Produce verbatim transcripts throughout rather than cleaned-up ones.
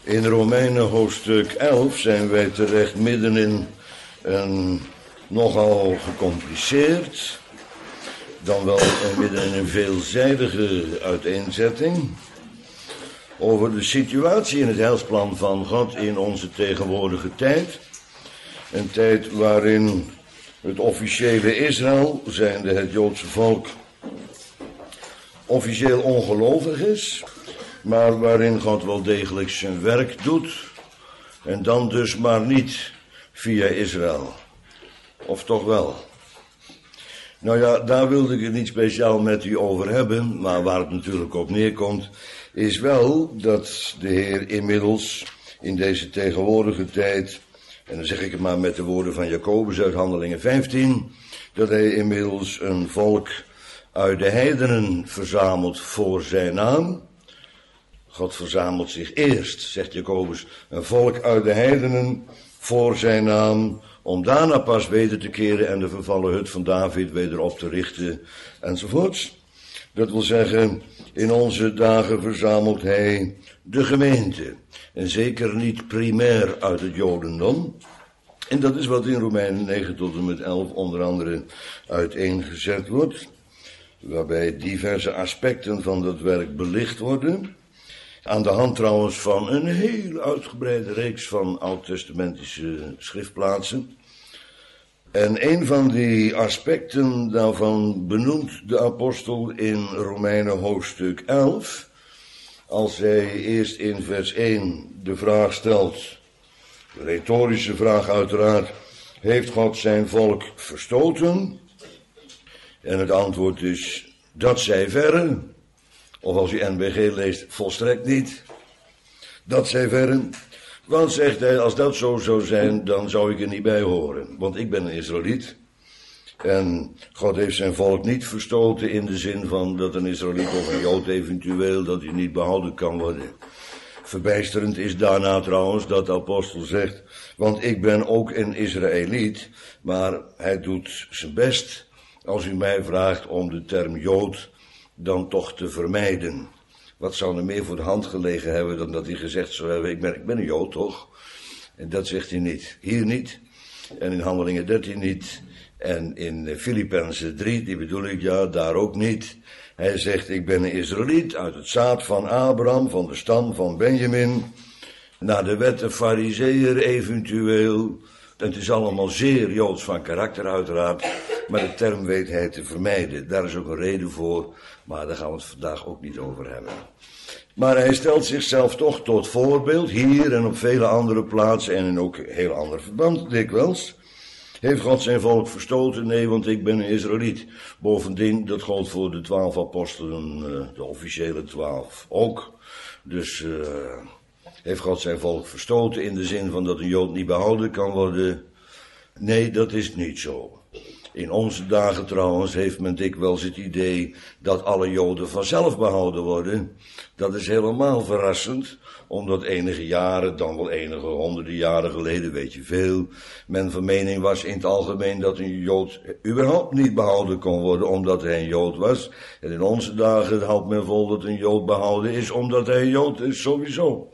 In Romeinen hoofdstuk elf zijn wij terecht midden in een nogal gecompliceerd, dan wel midden in een veelzijdige uiteenzetting over de situatie in het heilsplan van God in onze tegenwoordige tijd. Een tijd waarin het officiële Israël, zijnde het Joodse volk, officieel ongelovig is, maar waarin God wel degelijk zijn werk doet, en dan dus maar niet via Israël. Of toch wel? Nou ja, daar wilde ik het niet speciaal met u over hebben, maar waar het natuurlijk op neerkomt, is wel dat de Heer inmiddels in deze tegenwoordige tijd, en dan zeg ik het maar met de woorden van Jacobus uit Handelingen vijftien, dat hij inmiddels een volk uit de heidenen verzamelt voor zijn naam. God verzamelt zich eerst, zegt Jacobus, een volk uit de heidenen voor zijn naam, om daarna pas weder te keren en de vervallen hut van David weder op te richten, enzovoorts. Dat wil zeggen, in onze dagen verzamelt hij de gemeente, en zeker niet primair uit het Jodendom. En dat is wat in Romeinen negen tot en met elf onder andere uiteengezet wordt, waarbij diverse aspecten van dat werk belicht worden, aan de hand trouwens van een heel uitgebreide reeks van oud-testamentische schriftplaatsen. En een van die aspecten daarvan benoemt de apostel in Romeinen hoofdstuk elf, als hij eerst in vers één de vraag stelt, de retorische vraag uiteraard, heeft God zijn volk verstoten? En het antwoord is, dat zij verre. Of als u N B G leest, volstrekt niet. Dat zij verre. Want, zegt hij, als dat zo zou zijn, dan zou ik er niet bij horen. Want ik ben een Israëliet. En God heeft zijn volk niet verstoten in de zin van dat een Israëliet of een Jood eventueel, dat hij niet behouden kan worden. Verbijsterend is daarna trouwens dat de apostel zegt, want ik ben ook een Israëliet, maar hij doet zijn best, als u mij vraagt om de term Jood dan toch te vermijden. Wat zou er meer voor de hand gelegen hebben dan dat hij gezegd zou hebben, ik ben, ik ben een Jood toch? En dat zegt hij niet. Hier niet. En in Handelingen dertien niet. En in Filippenzen drie, die bedoel ik, ja, daar ook niet. Hij zegt, ik ben een Israëliet uit het zaad van Abraham, van de stam van Benjamin, naar de wet een Farizeeër eventueel. Het is allemaal zeer Joods van karakter uiteraard, maar de term weet hij te vermijden. Daar is ook een reden voor, maar daar gaan we het vandaag ook niet over hebben. Maar hij stelt zichzelf toch tot voorbeeld, hier en op vele andere plaatsen en in ook een heel ander verband dikwijls. Heeft God zijn volk verstoten? Nee, want ik ben een Israëliet. Bovendien, dat gold voor de twaalf apostelen, de officiële twaalf ook. Dus uh, heeft God zijn volk verstoten in de zin van dat een Jood niet behouden kan worden? Nee, dat is niet zo. In onze dagen trouwens heeft men dikwijls het idee dat alle Joden vanzelf behouden worden. Dat is helemaal verrassend, omdat enige jaren, dan wel enige honderden jaren geleden, weet je veel, men van mening was in het algemeen dat een Jood überhaupt niet behouden kon worden omdat hij een Jood was. En in onze dagen houdt men vol dat een Jood behouden is omdat hij een Jood is, sowieso.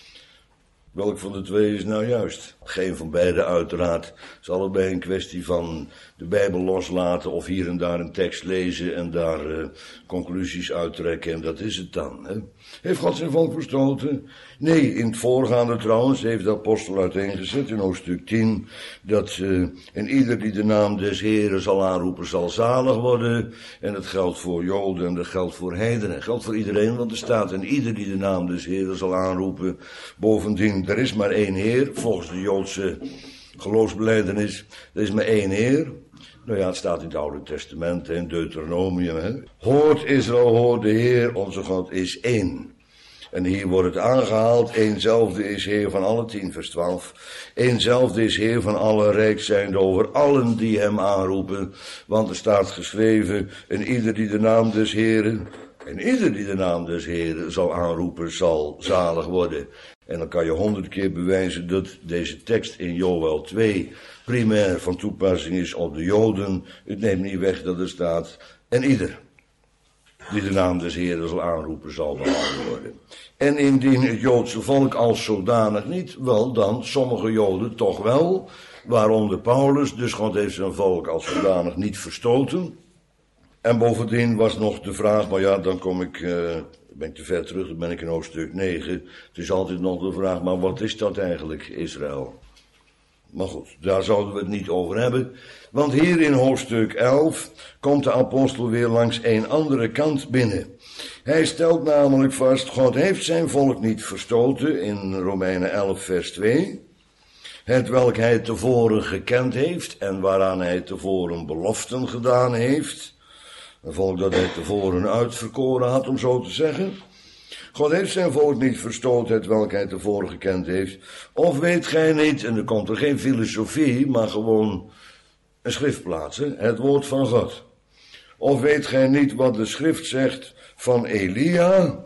Welk van de twee is nou juist? Geen van beide uiteraard. Het is allebei een kwestie van de Bijbel loslaten of hier en daar een tekst lezen en daar uh, conclusies uittrekken en dat is het dan. Hè? Heeft God zijn volk verstoten? Nee, in het voorgaande trouwens heeft de apostel uiteengezet in hoofdstuk tien dat uh, en ieder die de naam des Heren zal aanroepen zal zalig worden. En dat geldt voor Joden en dat geldt voor heidenen. Dat geldt voor iedereen, want er staat en ieder die de naam des Heren zal aanroepen. Bovendien, er is maar één Heer, volgens de Joodse geloofsbelijdenis, er is maar één Heer. Nou ja, het staat in het Oude Testament, in Deuteronomium. Hè. Hoort Israël, hoort de Heer, onze God is één. En hier wordt het aangehaald, éénzelfde is Heer van alle, tien vers twaalf. Éénzelfde is Heer van alle, rijk zijnde over allen die hem aanroepen. Want er staat geschreven, en ieder die de naam des Heeren, en ieder die de naam des Heeren zal aanroepen, zal zalig worden. En dan kan je honderd keer bewijzen dat deze tekst in Joël twee primair van toepassing is op de Joden. Het neemt niet weg dat er staat, en ieder. die de naam des Heeren zal aanroepen, zal behouden worden. En indien het Joodse volk als zodanig niet, wel dan sommige Joden toch wel, waaronder Paulus, dus God heeft zijn volk als zodanig niet verstoten. En bovendien was nog de vraag, maar ja, dan kom ik, uh, ben ik te ver terug, dan ben ik in hoofdstuk negen. Het is altijd nog de vraag, maar wat is dat eigenlijk, Israël? Maar goed, daar zouden we het niet over hebben. Want hier in hoofdstuk elf komt de apostel weer langs een andere kant binnen. Hij stelt namelijk vast, God heeft zijn volk niet verstoten in Romeinen elf vers twee. Het welk hij tevoren gekend heeft en waaraan hij tevoren beloften gedaan heeft. Een volk dat hij tevoren uitverkoren had, om zo te zeggen. God heeft zijn volk niet verstoten, het welk hij tevoren gekend heeft. Of weet gij niet, en er komt er geen filosofie, maar gewoon een schriftplaats, hè? Het woord van God. Of weet gij niet wat de schrift zegt van Elia?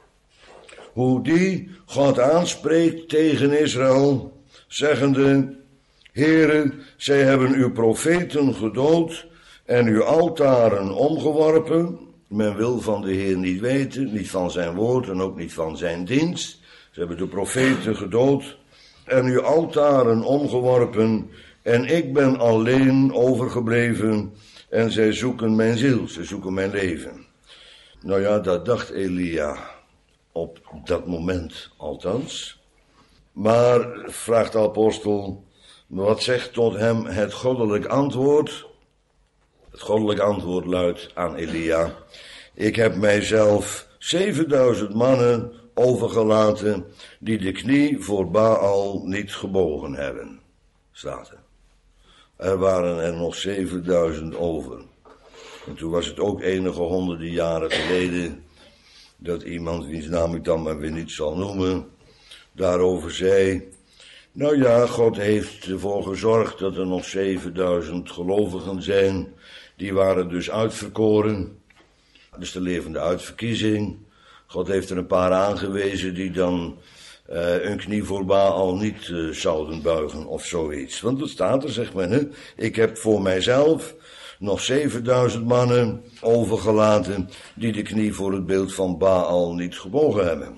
Hoe die God aanspreekt tegen Israël, zeggende, Heere, zij hebben uw profeten gedood en uw altaren omgeworpen. Men wil van de Heer niet weten, niet van zijn woord en ook niet van zijn dienst. Ze hebben de profeten gedood en uw altaren omgeworpen. En ik ben alleen overgebleven en zij zoeken mijn ziel, ze zoeken mijn leven. Nou ja, dat dacht Elia op dat moment althans. Maar, vraagt de apostel, wat zegt tot hem het goddelijk antwoord? Het goddelijk antwoord luidt aan Elia, ik heb mijzelf zevenduizend mannen overgelaten die de knie voor Baal niet gebogen hebben. Staat er. Er waren er nog zevenduizend over. En toen was het ook enige honderden jaren geleden dat iemand, wiens naam ik dan maar weer niet zal noemen, daarover zei, nou ja, God heeft ervoor gezorgd dat er nog zevenduizend gelovigen zijn. Die waren dus uitverkoren. Dus de levende uitverkiezing. God heeft er een paar aangewezen die dan uh, hun knie voor Baal niet uh, zouden buigen of zoiets. Want dat staat er, zegt men, hè? Ik heb voor mijzelf nog zevenduizend mannen overgelaten die de knie voor het beeld van Baal niet gebogen hebben.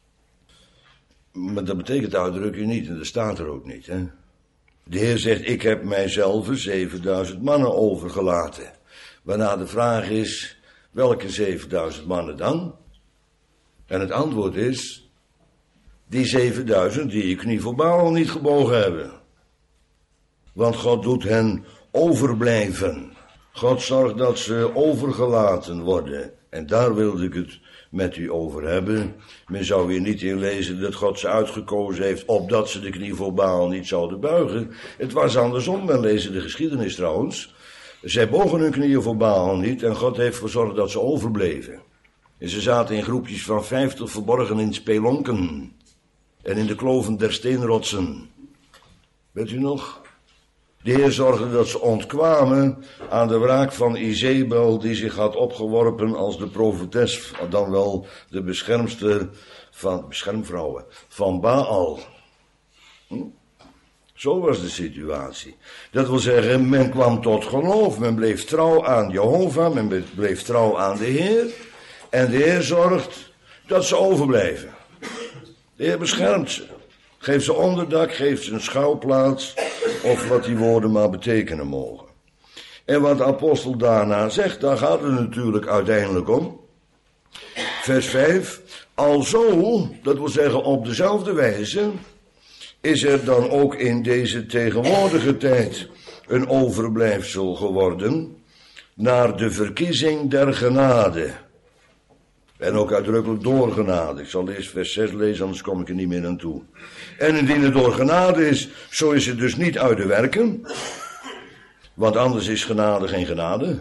Maar dat betekent de uitdrukking niet en dat staat er ook niet, hè. De Heer zegt, ik heb mijzelf zevenduizend mannen overgelaten. Waarna de vraag is, welke zevenduizend mannen dan? En het antwoord is, die zevenduizend die je knie voor Baal niet gebogen hebben. Want God doet hen overblijven. God zorgt dat ze overgelaten worden. En daar wilde ik het met u over hebben. Men zou hier niet in lezen dat God ze uitgekozen heeft, opdat ze de knie voor Baal niet zouden buigen. Het was andersom, men lezen de geschiedenis trouwens. Zij bogen hun knieën voor Baal niet en God heeft gezorgd dat ze overbleven. En ze zaten in groepjes van vijftig verborgen in spelonken en in de kloven der steenrotsen. Weet u nog? De Heer zorgde dat ze ontkwamen aan de wraak van Izebel, die zich had opgeworpen als de profetes, dan wel de beschermster van, beschermvrouwen, van Baal. Hm? Zo was de situatie. Dat wil zeggen, men kwam tot geloof, men bleef trouw aan Jehovah, men bleef trouw aan de Heer. En de Heer zorgt dat ze overblijven. De Heer beschermt ze. Geeft ze onderdak, geeft ze een schouwplaats, of wat die woorden maar betekenen mogen. En wat de apostel daarna zegt, daar gaat het natuurlijk uiteindelijk om. Vers vijf. Alzo, dat wil zeggen op dezelfde wijze, is er dan ook in deze tegenwoordige tijd een overblijfsel geworden naar de verkiezing der genade. En ook uitdrukkelijk door genade. Ik zal eerst vers zes lezen, anders kom ik er niet meer aan toe. En indien het door genade is, zo is het dus niet uit de werken. Want anders is genade geen genade.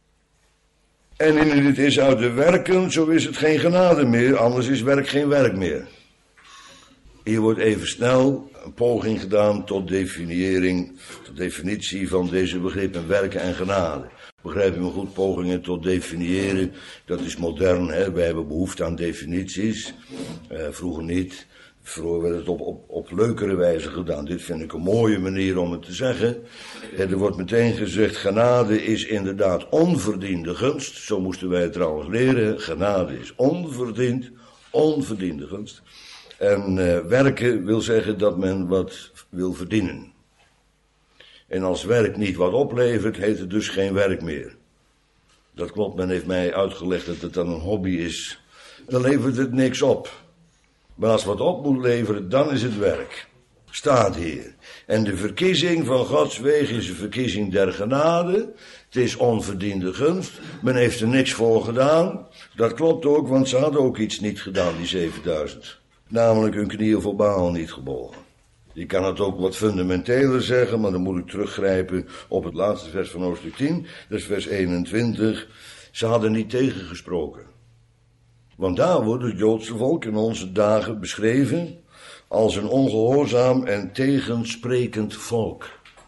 En indien het is uit de werken, zo is het geen genade meer. Anders is werk geen werk meer. Hier wordt even snel een poging gedaan tot definiëring, tot definitie van deze begrippen werken en genade. Begrijp je me goed, pogingen tot definiëren, dat is modern, hè? Wij hebben behoefte aan definities, uh, vroeger niet. Vroeger werd het op, op, op leukere wijze gedaan. Dit vind ik een mooie manier om het te zeggen. Er wordt meteen gezegd, genade is inderdaad onverdiende gunst. Zo moesten wij het trouwens leren. Genade is onverdiend, onverdiende gunst. En uh, werken wil zeggen dat men wat wil verdienen. En als werk niet wat oplevert, heet het dus geen werk meer. Dat klopt, men heeft mij uitgelegd dat het dan een hobby is. Dan levert het niks op. Maar als het wat op moet leveren, dan is het werk. Staat hier. En de verkiezing van Gods wegen is een verkiezing der genade. Het is onverdiende gunst. Men heeft er niks voor gedaan. Dat klopt ook, want ze hadden ook iets niet gedaan, die zevenduizend. Namelijk hun knieën voor Baal niet gebogen. Je kan het ook wat fundamenteler zeggen, maar dan moet ik teruggrijpen op het laatste vers van hoofdstuk tien. Dat is vers eenentwintig. Ze hadden niet tegengesproken. Want daar wordt het Joodse volk in onze dagen beschreven als een ongehoorzaam en tegensprekend volk.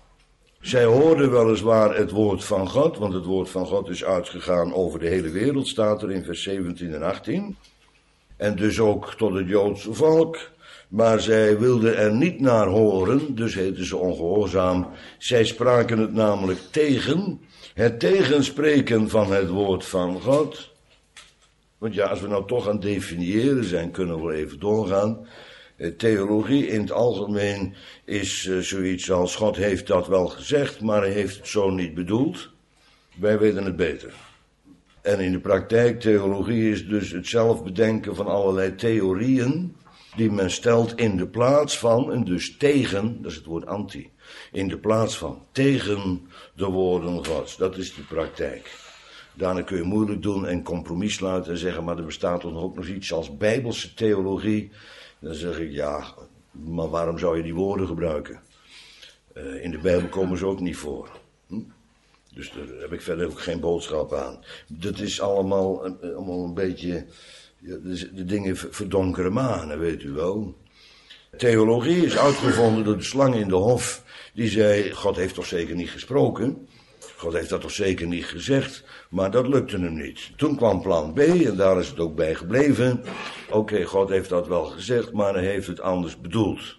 Zij hoorden weliswaar het woord van God, want het woord van God is uitgegaan over de hele wereld, staat er in vers zeventien en achttien. En dus ook tot het Joodse volk. Maar zij wilden er niet naar horen, dus heten ze ongehoorzaam. Zij spraken het namelijk tegen, het tegenspreken van het woord van God. Want ja, als we nou toch aan het definiëren zijn, kunnen we even doorgaan. Theologie in het algemeen is uh, zoiets als God heeft dat wel gezegd, maar hij heeft het zo niet bedoeld. Wij weten het beter. En in de praktijk, theologie is dus het zelf bedenken van allerlei theorieën die men stelt in de plaats van, en dus tegen, dat is het woord anti, in de plaats van, tegen de woorden Gods. Dat is de praktijk. Daarna kun je moeilijk doen en compromis sluiten en zeggen, maar er bestaat toch ook nog iets als bijbelse theologie. Dan zeg ik, ja, maar waarom zou je die woorden gebruiken? Uh, in de Bijbel komen ze ook niet voor. Hm? Dus daar heb ik verder ook geen boodschap aan. Dat is allemaal, uh, allemaal een beetje, ja, de dingen verdonkere manen, weet u wel. Theologie is uitgevonden door de slang in de hof. Die zei, God heeft toch zeker niet gesproken? God heeft dat toch zeker niet gezegd, maar dat lukte hem niet. Toen kwam plan B en daar is het ook bij gebleven. Oké, okay, God heeft dat wel gezegd, maar hij heeft het anders bedoeld.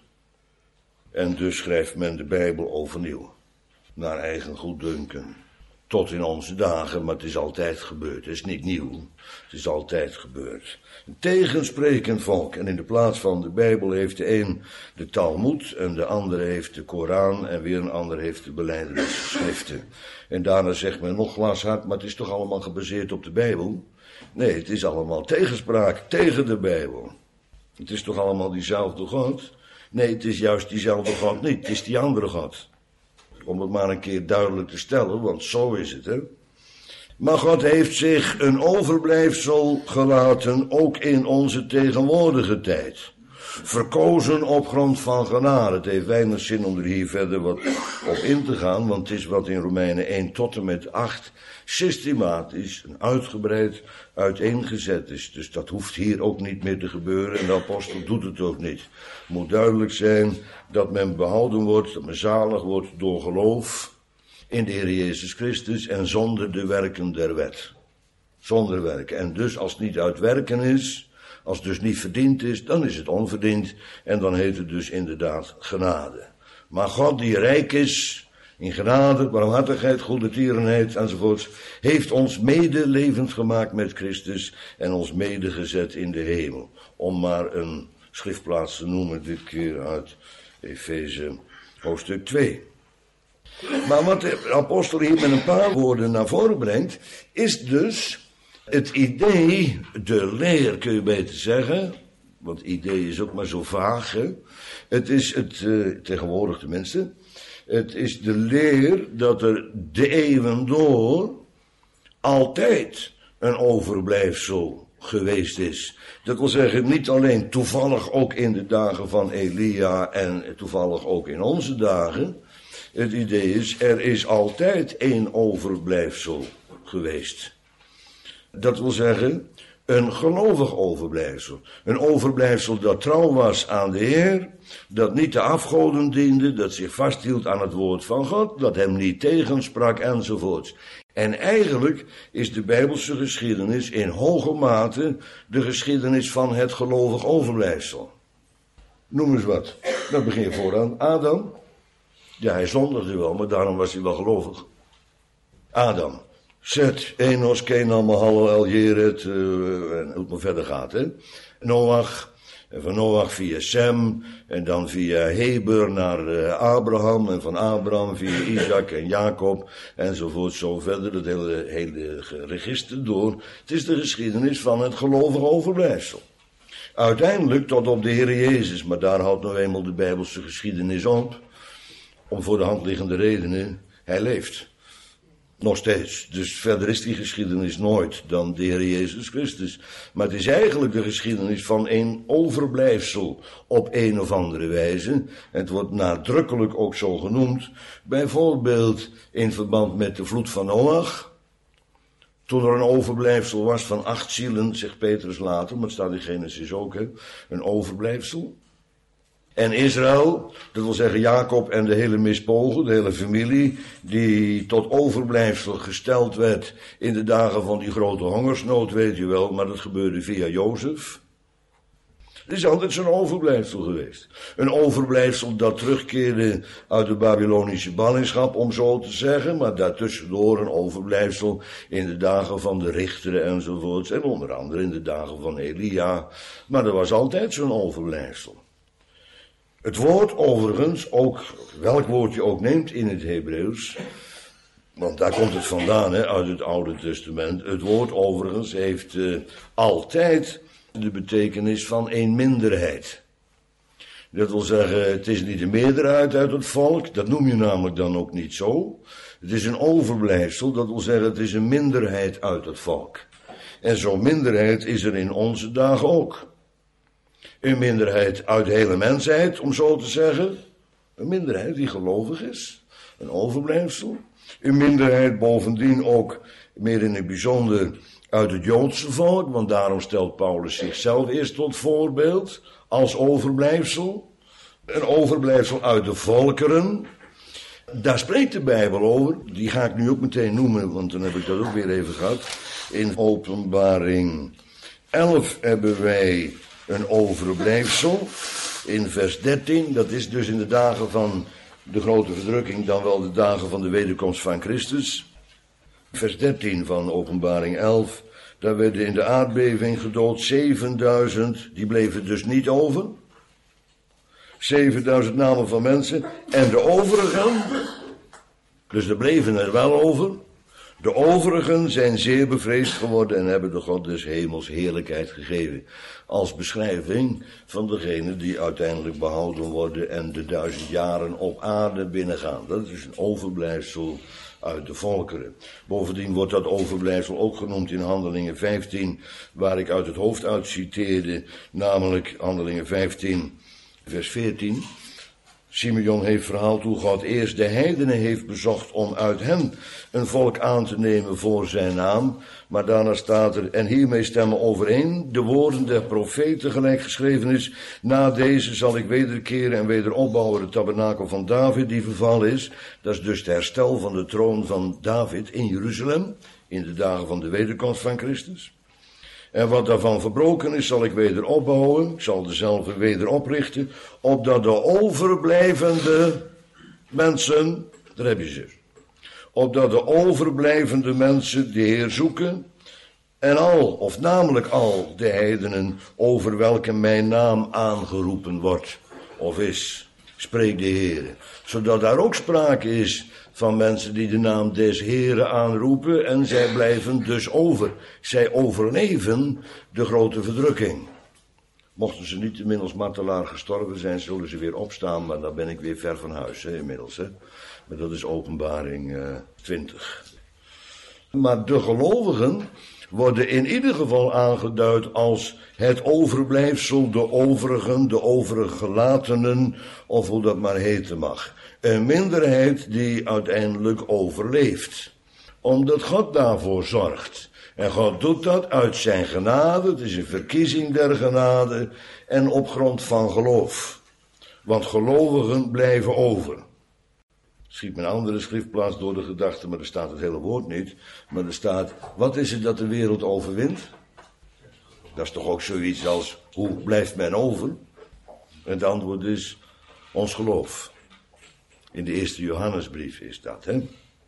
En dus schrijft men de Bijbel overnieuw. Naar eigen goeddunken. Tot in onze dagen, maar het is altijd gebeurd. Het is niet nieuw, het is altijd gebeurd. Een tegensprekend volk. En in de plaats van de Bijbel heeft de een de Talmud en de andere heeft de Koran en weer een ander heeft de belijdenisschriften. En daarna zegt men nog glashard, maar het is toch allemaal gebaseerd op de Bijbel? Nee, het is allemaal tegenspraak tegen de Bijbel. Het is toch allemaal diezelfde God? Nee, het is juist diezelfde God niet, het is die andere God. Om het maar een keer duidelijk te stellen, want zo is het, hè. Maar God heeft zich een overblijfsel gelaten, ook in onze tegenwoordige tijd. Verkozen op grond van genade. Het heeft weinig zin om er hier verder wat op in te gaan, want het is wat in Romeinen één tot en met acht systematisch en uitgebreid uiteengezet is. Dus dat hoeft hier ook niet meer te gebeuren en de apostel doet het ook niet. Het moet duidelijk zijn dat men behouden wordt, dat men zalig wordt door geloof in de Heer Jezus Christus en zonder de werken der wet. Zonder werken. En dus als het niet uit werken is, als het dus niet verdiend is, dan is het onverdiend en dan heet het dus inderdaad genade. Maar God die rijk is in genade, barmhartigheid, goede tierenheid enzovoorts, heeft ons mede levend gemaakt met Christus en ons mede gezet in de hemel. Om maar een schriftplaats te noemen, dit keer uit Efeze hoofdstuk twee. Maar wat de apostel hier met een paar woorden naar voren brengt, is dus het idee, de leer kun je beter zeggen, want idee is ook maar zo vaag, hè? Het is het, uh, tegenwoordig tenminste, het is de leer dat er de eeuwen door altijd een overblijfsel geweest is. Dat wil zeggen, niet alleen toevallig ook in de dagen van Elia en toevallig ook in onze dagen. Het idee is, er is altijd één overblijfsel geweest. Dat wil zeggen, een gelovig overblijfsel. Een overblijfsel dat trouw was aan de Heer, dat niet de afgoden diende, dat zich vasthield aan het woord van God, dat hem niet tegensprak enzovoort. En eigenlijk is de Bijbelse geschiedenis in hoge mate de geschiedenis van het gelovig overblijfsel. Noem eens wat. Dan begin je vooraan. Adam. Ja, hij zondigde wel, maar daarom was hij wel gelovig. Adam. Zet, Enos, Kenan, Mahalalel, Jered, uh, en hoe het maar verder gaat, hè. Noach, en van Noach via Sem, en dan via Heber naar uh, Abraham, en van Abraham via Isaac en Jacob, enzovoort, zo verder, het hele, hele register door. Het is de geschiedenis van het gelovig overblijfsel. Uiteindelijk tot op de Heer Jezus, maar daar houdt nou eenmaal de Bijbelse geschiedenis op, om voor de hand liggende redenen, hij leeft. Nog steeds. Dus verder is die geschiedenis nooit dan de Heer Jezus Christus. Maar het is eigenlijk de geschiedenis van een overblijfsel op een of andere wijze. Het wordt nadrukkelijk ook zo genoemd. Bijvoorbeeld in verband met de vloed van Noach. Toen er een overblijfsel was van acht zielen, zegt Petrus later, maar het staat in Genesis ook, hè, een overblijfsel. En Israël, dat wil zeggen Jacob en de hele mispogen, de hele familie, die tot overblijfsel gesteld werd in de dagen van die grote hongersnood, weet je wel, maar dat gebeurde via Jozef. Het is altijd zo'n overblijfsel geweest. Een overblijfsel dat terugkeerde uit de Babylonische ballingschap, om zo te zeggen, maar daartussendoor een overblijfsel in de dagen van de richteren enzovoorts, en onder andere in de dagen van Elia. Maar er was altijd zo'n overblijfsel. Het woord overigens, ook welk woord je ook neemt in het Hebreeuws, want daar komt het vandaan, hè, uit het Oude Testament. Het woord overigens heeft uh, altijd de betekenis van een minderheid. Dat wil zeggen, het is niet de meerderheid uit het volk, dat noem je namelijk dan ook niet zo. Het is een overblijfsel, dat wil zeggen, het is een minderheid uit het volk. En zo'n minderheid is er in onze dagen ook. Een minderheid uit de hele mensheid, om zo te zeggen. Een minderheid die gelovig is. Een overblijfsel. Een minderheid bovendien ook meer in het bijzonder uit het Joodse volk. Want daarom stelt Paulus zichzelf eerst tot voorbeeld als overblijfsel. Een overblijfsel uit de volkeren. Daar spreekt de Bijbel over. Die ga ik nu ook meteen noemen, want dan heb ik dat ook weer even gehad. In Openbaring elf hebben wij een overblijfsel. In vers dertien, dat is dus in de dagen van de grote verdrukking, dan wel de dagen van de wederkomst van Christus. Vers dertien van Openbaring elf, daar werden in de aardbeving gedood zevenduizend, die bleven dus niet over. zevenduizend namen van mensen, en de overigen, dus er bleven er wel over. De overigen zijn zeer bevreesd geworden en hebben de God des hemels heerlijkheid gegeven. Als beschrijving van degenen die uiteindelijk behouden worden en de duizend jaren op aarde binnengaan. Dat is een overblijfsel uit de volkeren. Bovendien wordt dat overblijfsel ook genoemd in Handelingen vijftien, waar ik uit het hoofd uit citeerde, namelijk Handelingen vijftien, vers veertien. Simeon heeft verhaald hoe God eerst de heidenen heeft bezocht om uit hen een volk aan te nemen voor zijn naam. Maar daarna staat er, en hiermee stemmen overeen de woorden der profeten gelijk geschreven is. Na deze zal ik wederkeren en weder opbouwen de tabernakel van David die vervallen is. Dat is dus het herstel van de troon van David in Jeruzalem in de dagen van de wederkomst van Christus. En wat daarvan verbroken is, zal ik weder opbouwen. Ik zal dezelfde weder oprichten. Opdat de overblijvende mensen, daar heb je ze. Opdat de overblijvende mensen de Heer zoeken. En al, of namelijk al, de heidenen over welke mijn naam aangeroepen wordt. Of is, spreekt de Heer. Zodat daar ook sprake is van mensen die de naam des Heren aanroepen en zij blijven dus over. Zij overleven de grote verdrukking. Mochten ze niet inmiddels martelaar gestorven zijn, zullen ze weer opstaan, maar dan ben ik weer ver van huis, hè, inmiddels. Hè. Maar dat is Openbaring uh, twintig. Maar de gelovigen worden in ieder geval aangeduid als het overblijfsel, de overigen, de overige gelatenen, of hoe dat maar heten mag. Een minderheid die uiteindelijk overleeft. Omdat God daarvoor zorgt. En God doet dat uit zijn genade, het is een verkiezing der genade, en op grond van geloof. Want gelovigen blijven over. Schiet mijn andere schriftplaats door de gedachte, maar er staat het hele woord niet. Maar er staat, wat is het dat de wereld overwint? Dat is toch ook zoiets als, hoe blijft men over? En het antwoord is ons geloof. In de eerste Johannesbrief is dat, hè.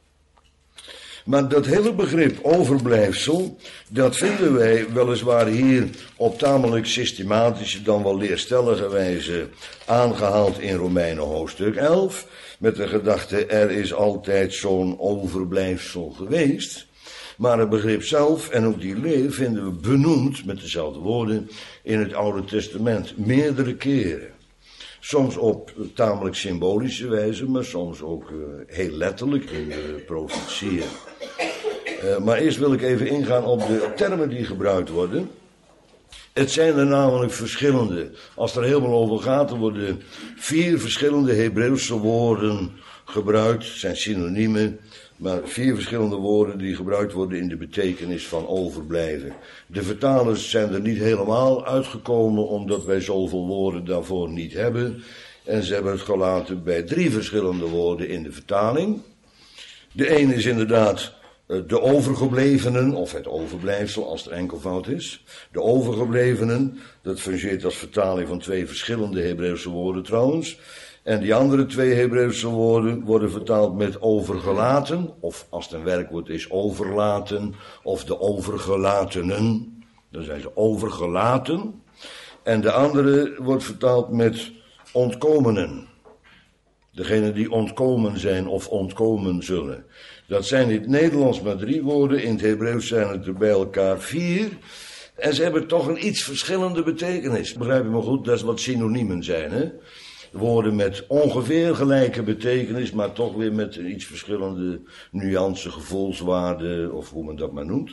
Maar dat hele begrip overblijfsel, dat vinden wij weliswaar hier op tamelijk systematische, dan wel leerstellige wijze aangehaald in Romeinen hoofdstuk elf. Met de gedachte, er is altijd zo'n overblijfsel geweest. Maar het begrip zelf en ook die leer vinden we benoemd met dezelfde woorden in het Oude Testament meerdere keren. Soms op tamelijk symbolische wijze, maar soms ook uh, heel letterlijk in de profetieën. Uh, maar eerst wil ik even ingaan op de termen die gebruikt worden. Het zijn er namelijk verschillende. Als er helemaal over gaat, er worden vier verschillende Hebreeuwse woorden gebruikt. Het zijn synoniemen, maar vier verschillende woorden die gebruikt worden in de betekenis van overblijven. De vertalers zijn er niet helemaal uitgekomen, omdat wij zoveel woorden daarvoor niet hebben. En ze hebben het gelaten bij drie verschillende woorden in de vertaling. De ene is inderdaad de overgeblevenen, of het overblijfsel, als er enkelvoud is. De overgeblevenen, dat fungeert als vertaling van twee verschillende Hebreeuwse woorden trouwens. En die andere twee Hebreeuwse woorden worden vertaald met overgelaten, of als het een werkwoord is, overlaten, of de overgelatenen. Dan zijn ze overgelaten. En de andere wordt vertaald met ontkomenen. Degene die ontkomen zijn of ontkomen zullen. Dat zijn in het Nederlands maar drie woorden, in het Hebreeuws zijn het er bij elkaar vier. En ze hebben toch een iets verschillende betekenis. Begrijp je me goed, dat is wat synoniemen zijn, hè? Woorden met ongeveer gelijke betekenis, maar toch weer met een iets verschillende nuance, gevoelswaarde, of hoe men dat maar noemt.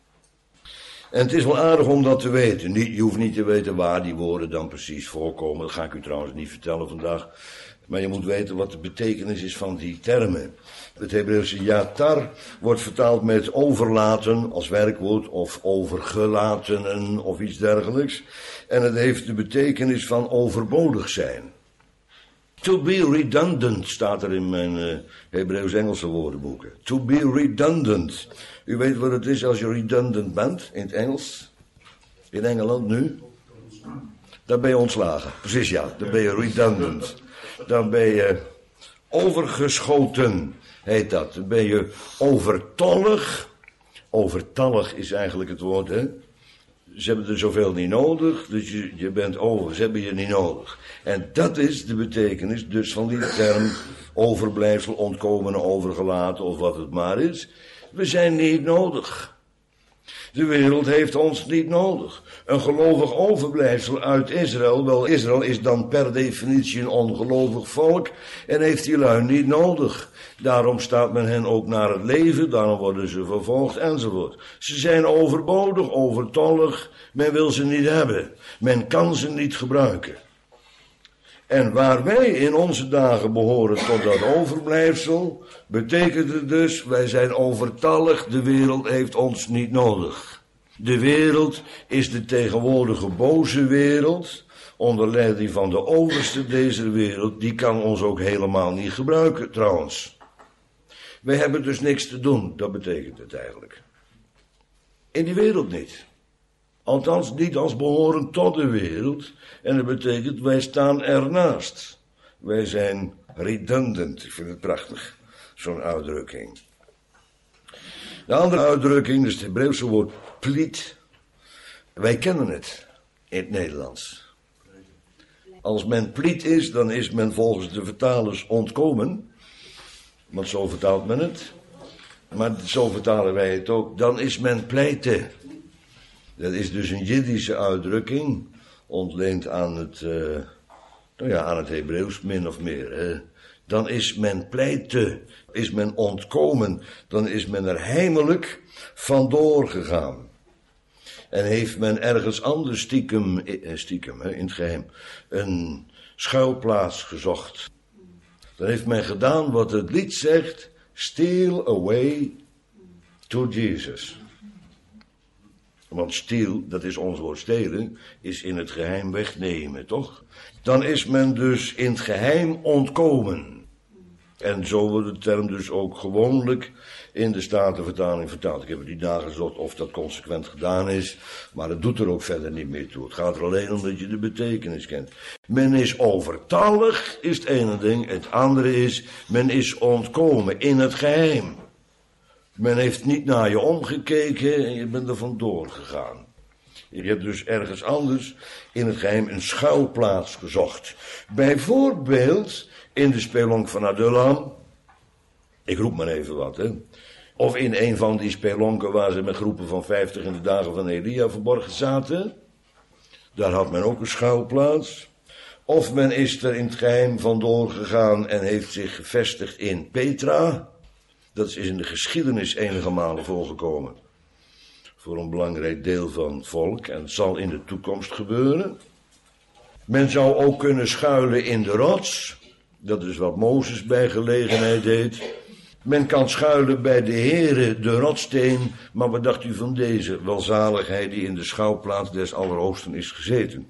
En het is wel aardig om dat te weten. Niet, je hoeft niet te weten waar die woorden dan precies voorkomen. Dat ga ik u trouwens niet vertellen vandaag. Maar je moet weten wat de betekenis is van die termen. Het Hebreeuwse yatar wordt vertaald met overlaten als werkwoord of overgelatenen of iets dergelijks. En het heeft de betekenis van overbodig zijn. To be redundant staat er in mijn uh, Hebreeuws-Engelse woordenboeken. To be redundant. U weet wat het is als je redundant bent in het Engels? In Engeland nu? Dan ben je ontslagen. Precies, ja. Dan ben je redundant. Dan ben je overgeschoten, heet dat. Dan ben je overtollig. Overtallig is eigenlijk het woord, hè. Ze hebben er zoveel niet nodig, dus je, je bent over, ze hebben je niet nodig. En dat is de betekenis dus van die term overblijfsel, ontkomen, overgelaten of wat het maar is. We zijn niet nodig. De wereld heeft ons niet nodig. Een gelovig overblijfsel uit Israël, wel Israël is dan per definitie een ongelovig volk en heeft die lui niet nodig. Daarom staat men hen ook naar het leven, daarom worden ze vervolgd enzovoort. Ze zijn overbodig, overtollig, men wil ze niet hebben. Men kan ze niet gebruiken. En waar wij in onze dagen behoren tot dat overblijfsel, betekent het dus, wij zijn overtallig, de wereld heeft ons niet nodig. De wereld is de tegenwoordige boze wereld, onder leiding van de overste deze wereld, die kan ons ook helemaal niet gebruiken trouwens. Wij hebben dus niks te doen, dat betekent het eigenlijk. In die wereld niet. Althans niet als behorend tot de wereld. En dat betekent, wij staan ernaast. Wij zijn redundant. Ik vind het prachtig, zo'n uitdrukking. De andere uitdrukking is het Hebreeuwse woord pliet. Wij kennen het in het Nederlands. Als men pliet is, dan is men volgens de vertalers ontkomen. Want zo vertaalt men het. Maar zo vertalen wij het ook. Dan is men pleiten. Dat is dus een Jiddische uitdrukking, ontleend aan het, uh, nou ja, aan het Hebreeuws min of meer. Hè. Dan is men pleite, is men ontkomen, dan is men er heimelijk vandoor gegaan. En heeft men ergens anders stiekem, stiekem hè, in het geheim, een schuilplaats gezocht. Dan heeft men gedaan wat het lied zegt, steal away to Jesus. Want steal, dat is ons woord stelen, is in het geheim wegnemen, toch? Dan is men dus in het geheim ontkomen. En zo wordt de term dus ook gewoonlijk in de Statenvertaling vertaald. Ik heb het niet nagezocht of dat consequent gedaan is, maar het doet er ook verder niet meer toe. Het gaat er alleen om dat je de betekenis kent. Men is overtallig, is het ene ding. Het andere is, men is ontkomen in het geheim. Men heeft niet naar je omgekeken en je bent er vandoor gegaan. Je hebt dus ergens anders in het geheim een schuilplaats gezocht. Bijvoorbeeld in de spelonk van Adullam. Ik roep maar even wat, hè. Of in een van die spelonken waar ze met groepen van vijftig in de dagen van Elia verborgen zaten. Daar had men ook een schuilplaats. Of men is er in het geheim vandoor gegaan en heeft zich gevestigd in Petra. Dat is in de geschiedenis enige malen voorgekomen. Voor een belangrijk deel van het volk en het zal in de toekomst gebeuren. Men zou ook kunnen schuilen in de rots. Dat is wat Mozes bij gelegenheid deed. Men kan schuilen bij de Heere, de rotssteen, maar wat dacht u van deze welzaligheid die in de schuilplaats des Allerhoogsten is gezeten?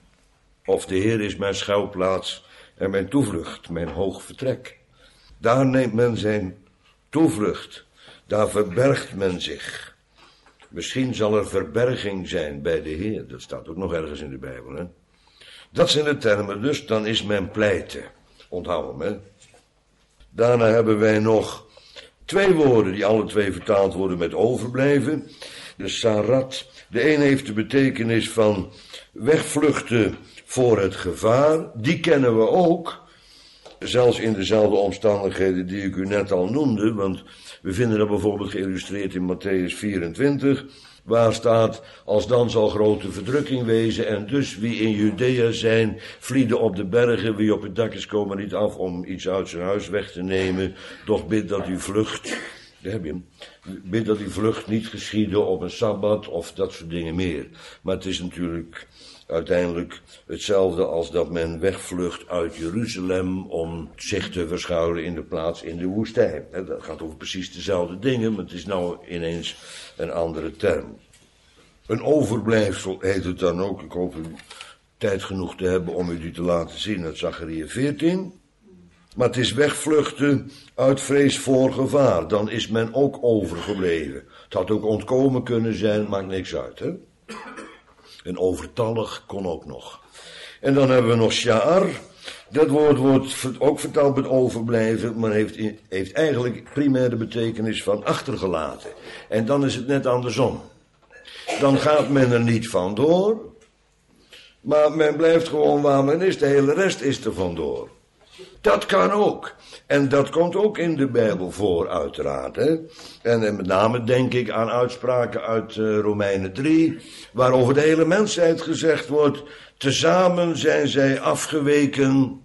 Of de Heer is mijn schuilplaats en mijn toevlucht, mijn hoog vertrek. Daar neemt men zijn toevlucht, daar verbergt men zich. Misschien zal er verberging zijn bij de Heer, dat staat ook nog ergens in de Bijbel, hè? Dat zijn de termen, dus dan is men pleiten. Onthoud hem, hè. Daarna hebben wij nog twee woorden die alle twee vertaald worden met overblijven. De sarat. De een heeft de betekenis van wegvluchten voor het gevaar. Die kennen we ook. Zelfs in dezelfde omstandigheden die ik u net al noemde. Want we vinden dat bijvoorbeeld geïllustreerd in Matthäus vierentwintig. Waar staat, als dan zal grote verdrukking wezen en dus wie in Judea zijn, vlieden op de bergen, wie op het dak is komen niet af om iets uit zijn huis weg te nemen, doch bid dat u vlucht, daar heb je hem, bid dat u vlucht niet geschieden op een sabbat of dat soort dingen meer. Maar het is natuurlijk uiteindelijk hetzelfde als dat men wegvlucht uit Jeruzalem om zich te verschuilen in de plaats in de woestijn. Dat gaat over precies dezelfde dingen, maar het is nou ineens een andere term. Een overblijfsel heet het dan ook. Ik hoop u tijd genoeg te hebben om u die te laten zien uit Zachariah veertien. Maar het is wegvluchten uit vrees voor gevaar. Dan is men ook overgebleven. Het had ook ontkomen kunnen zijn, maakt niks uit, hè. En overtallig kon ook nog. En dan hebben we nog sha'ar. Dat woord wordt ook vertaald met overblijven, maar heeft, heeft eigenlijk primair de betekenis van achtergelaten. En dan is het net andersom. Dan gaat men er niet vandoor, maar men blijft gewoon waar men is. De hele rest is er vandoor. Dat kan ook. En dat komt ook in de Bijbel voor, uiteraard. Hè? En met name denk ik aan uitspraken uit uh, Romeinen drie, waar over de hele mensheid gezegd wordt, tezamen zijn zij afgeweken,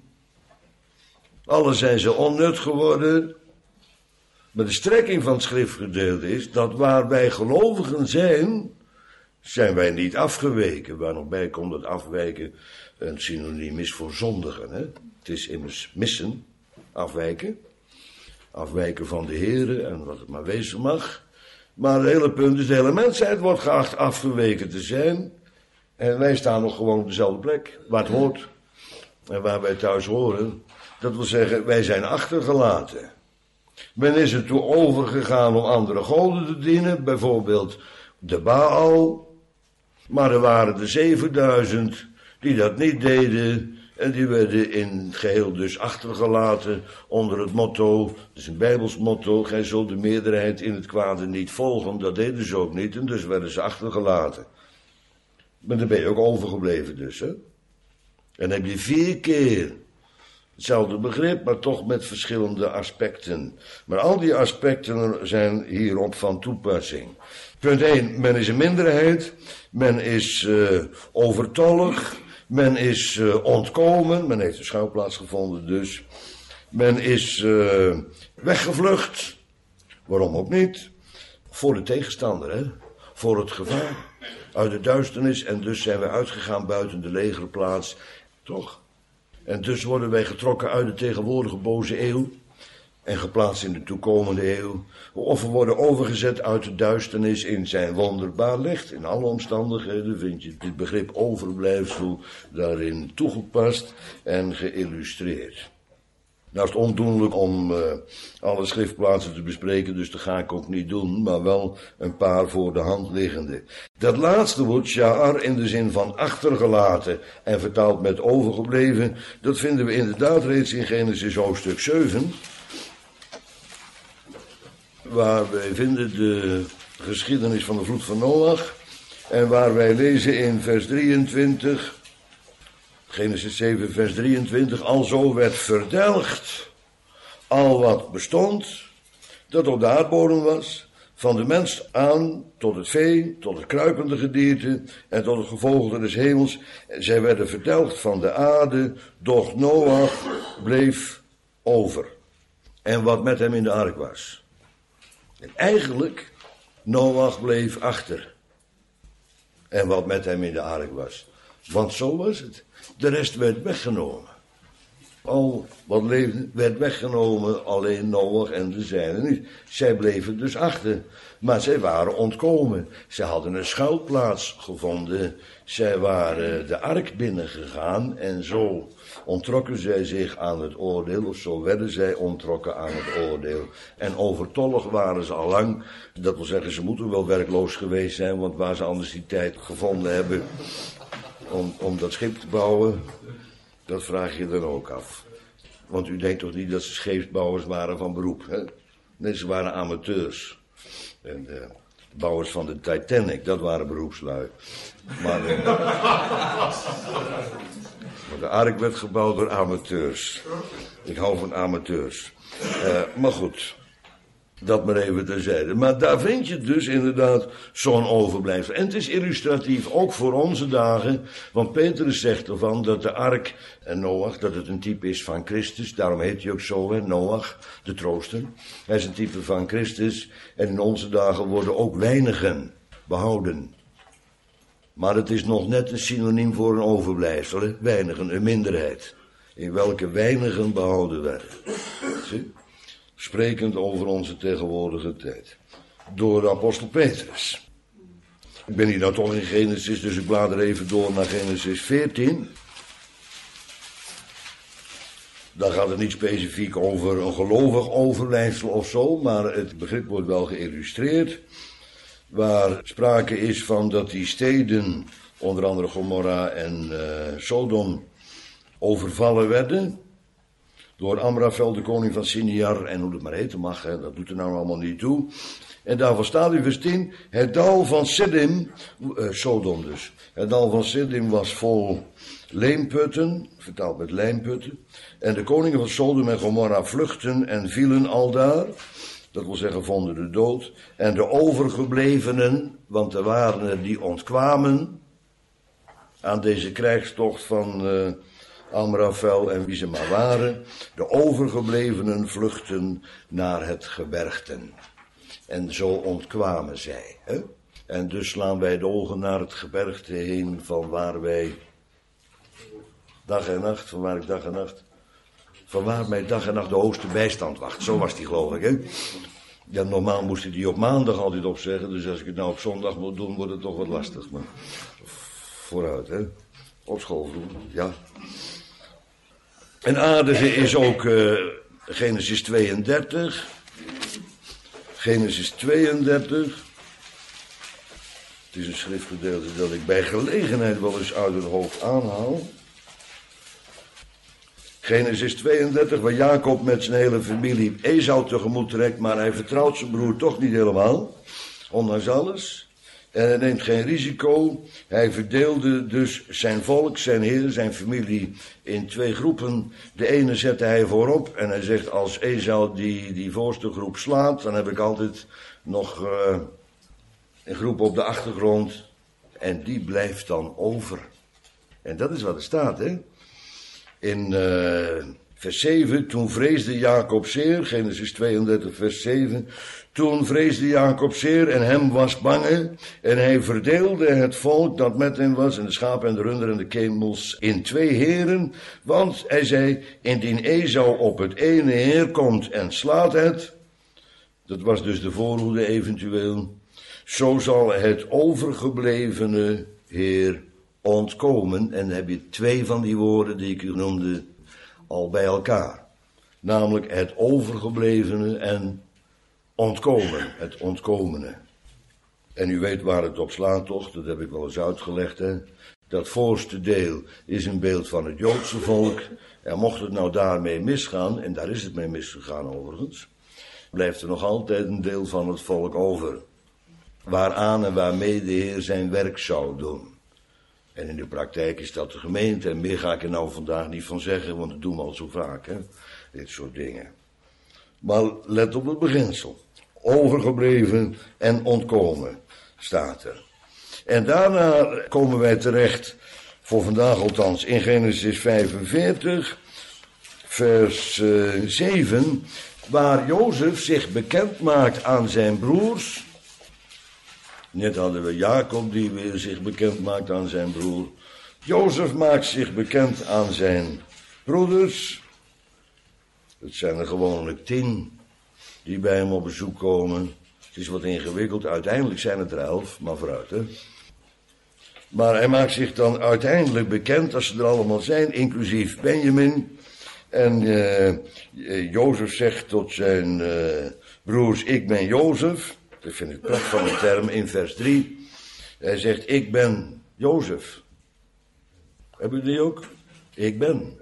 alle zijn ze onnut geworden. Maar de strekking van het schriftgedeelte is dat waar wij gelovigen zijn, zijn wij niet afgeweken. Waar nog bij komt dat afwijken een synoniem is voor zondigen. Hè? Het is immers missen, afwijken. Afwijken van de Heere en wat het maar wezen mag. Maar het hele punt is, de hele mensheid wordt geacht afgeweken te zijn. En wij staan nog gewoon op dezelfde plek, waar het hoort. En waar wij thuis horen. Dat wil zeggen, wij zijn achtergelaten. Men is er toe overgegaan om andere goden te dienen. Bijvoorbeeld de Baal. Maar er waren er zevenduizend die dat niet deden. En die werden in het geheel dus achtergelaten onder het motto, dat is een Bijbels motto, gij zult de meerderheid in het kwade niet volgen. Dat deden ze ook niet en dus werden ze achtergelaten. Maar dan ben je ook overgebleven dus, hè. En dan heb je vier keer hetzelfde begrip, maar toch met verschillende aspecten. Maar al die aspecten zijn hierop van toepassing. Punt één, men is een minderheid, men is uh, overtollig, men is uh, ontkomen, men heeft een schuilplaats gevonden dus. Men is uh, weggevlucht, waarom ook niet, voor de tegenstander, hè? Voor het gevaar, uit de duisternis en dus zijn we uitgegaan buiten de legerplaats, toch? En dus worden wij getrokken uit de tegenwoordige boze eeuw en geplaatst in de toekomende eeuw. Of we worden overgezet uit de duisternis in zijn wonderbaar licht. In alle omstandigheden vind je dit begrip overblijfsel daarin toegepast en geïllustreerd. Nou is het ondoenlijk om uh, alle schriftplaatsen te bespreken, dus dat ga ik ook niet doen, maar wel een paar voor de hand liggende. Dat laatste woord, sha'ar, in de zin van achtergelaten en vertaald met overgebleven, dat vinden we inderdaad reeds in Genesis hoofdstuk zeven, waar wij vinden de geschiedenis van de vloed van Noach en waar wij lezen in vers drieëntwintig... Genesis zeven, vers drieëntwintig, alzo werd verdelgd al wat bestond, dat op de aardbodem was, van de mens aan tot het vee, tot het kruipende gedierte en tot het gevogelte des hemels. Zij werden verdelgd van de aarde, doch Noach bleef over. En wat met hem in de ark was. En eigenlijk, Noach bleef achter. En wat met hem in de ark was. Want zo was het. De rest werd weggenomen. Al wat leefde werd weggenomen, alleen Noach en de zijnen niet. Zij bleven dus achter, maar zij waren ontkomen. Zij hadden een schuilplaats gevonden. Zij waren de ark binnengegaan en zo onttrokken zij zich aan het oordeel, of zo werden zij onttrokken aan het oordeel. En overtollig waren ze al lang. Dat wil zeggen, ze moeten wel werkloos geweest zijn, want waar ze anders die tijd gevonden hebben Om, om dat schip te bouwen, dat vraag je dan ook af. Want u denkt toch niet dat ze scheepsbouwers waren van beroep, hè? Nee, ze waren amateurs. En de bouwers van de Titanic, dat waren beroepslui. Maar, eh, maar de ark werd gebouwd door amateurs. Ik hou van amateurs. Uh, maar goed, dat maar even terzijde. Maar daar vind je dus inderdaad zo'n overblijfsel. En het is illustratief ook voor onze dagen. Want Petrus zegt ervan dat de ark en Noach, dat het een type is van Christus. Daarom heet hij ook zo, hè, Noach, de trooster. Hij is een type van Christus. En in onze dagen worden ook weinigen behouden. Maar het is nog net een synoniem voor een overblijfsel, hè? Weinigen, een minderheid. In welke weinigen behouden werden. Zie? Sprekend over onze tegenwoordige tijd. Door de apostel Petrus. Ik ben hier nou toch in Genesis, dus ik blader even door naar Genesis veertien. Daar gaat het niet specifiek over een gelovig overblijfsel of zo, maar het begrip wordt wel geïllustreerd. Waar sprake is van dat die steden, onder andere Gomorra en uh, Sodom, overvallen werden door Amrafel, de koning van Siniar, en hoe het maar heten mag, hè, dat doet er nou allemaal niet toe. En daarvan staat in vers tien, het dal van Siddim, uh, Sodom dus, het dal van Siddim was vol leemputten, vertaald met lijmputten, en de koningen van Sodom en Gomorra vluchtten en vielen aldaar, dat wil zeggen vonden de dood, en de overgeblevenen, want er waren er die ontkwamen aan deze krijgstocht van uh, Amrafel en wie ze maar waren, de overgeblevenen vluchten naar het gebergten. En zo ontkwamen zij. Hè? En dus slaan wij de ogen naar het gebergte heen van waar wij dag en nacht, van waar ik dag en nacht, van waar mij dag en nacht de hoogste bijstand wacht. Zo was die geloof ik, hè. Ja, normaal moest ik die op maandag altijd opzeggen, dus als ik het nou op zondag moet doen, wordt het toch wat lastig. Maar vooruit, hè. Op school vroeger, ja. En aardige is ook uh, Genesis tweeëndertig. Genesis tweeëndertig. Het is een schriftgedeelte dat ik bij gelegenheid wel eens uit het hoofd aanhaal. Genesis tweeëndertig, waar Jacob met zijn hele familie Esau tegemoet trekt, maar hij vertrouwt zijn broer toch niet helemaal, ondanks alles. En hij neemt geen risico. Hij verdeelde dus zijn volk, zijn heer, zijn familie in twee groepen. De ene zette hij voorop en hij zegt, als Esau die, die voorste groep slaat, dan heb ik altijd nog uh, een groep op de achtergrond. En die blijft dan over. En dat is wat er staat, hè. In uh, vers zeven, toen vreesde Jacob zeer, Genesis tweeëndertig vers zeven, toen vreesde Jacob zeer en hem was bange en hij verdeelde het volk dat met hem was en de schapen en de runderen en de kemels in twee heren, want hij zei, indien Esau op het ene heer komt en slaat het, dat was dus de voorhoede eventueel, zo zal het overgeblevene heer ontkomen. En dan heb je twee van die woorden die ik u noemde al bij elkaar. Namelijk het overgeblevene en ontkomen, het ontkomene. En u weet waar het op slaat toch, dat heb ik wel eens uitgelegd, hè. Dat voorste deel is een beeld van het Joodse volk. En mocht het nou daarmee misgaan, en daar is het mee misgegaan overigens, blijft er nog altijd een deel van het volk over. Waaraan en waarmee de Heer zijn werk zou doen. En in de praktijk is dat de gemeente. En meer ga ik er nou vandaag niet van zeggen, want dat doen we al zo vaak, hè. Dit soort dingen. Maar let op het beginsel. Overgebleven en ontkomen, staat er. En daarna komen wij terecht, voor vandaag althans, in Genesis vijfenveertig, vers uh, zeven, waar Jozef zich bekend maakt aan zijn broers. Net hadden we Jacob die weer zich bekend maakt aan zijn broer. Jozef maakt zich bekend aan zijn broeders. Het zijn er gewoonlijk tien die bij hem op bezoek komen. Het is wat ingewikkeld, uiteindelijk zijn het er elf, maar vooruit, hè. Maar hij maakt zich dan uiteindelijk bekend, als ze er allemaal zijn, inclusief Benjamin. En uh, Jozef zegt tot zijn uh, broers, ik ben Jozef. Ik vind het prachtig van de term in vers drie. Hij zegt, ik ben Jozef. Hebben jullie die ook? Ik ben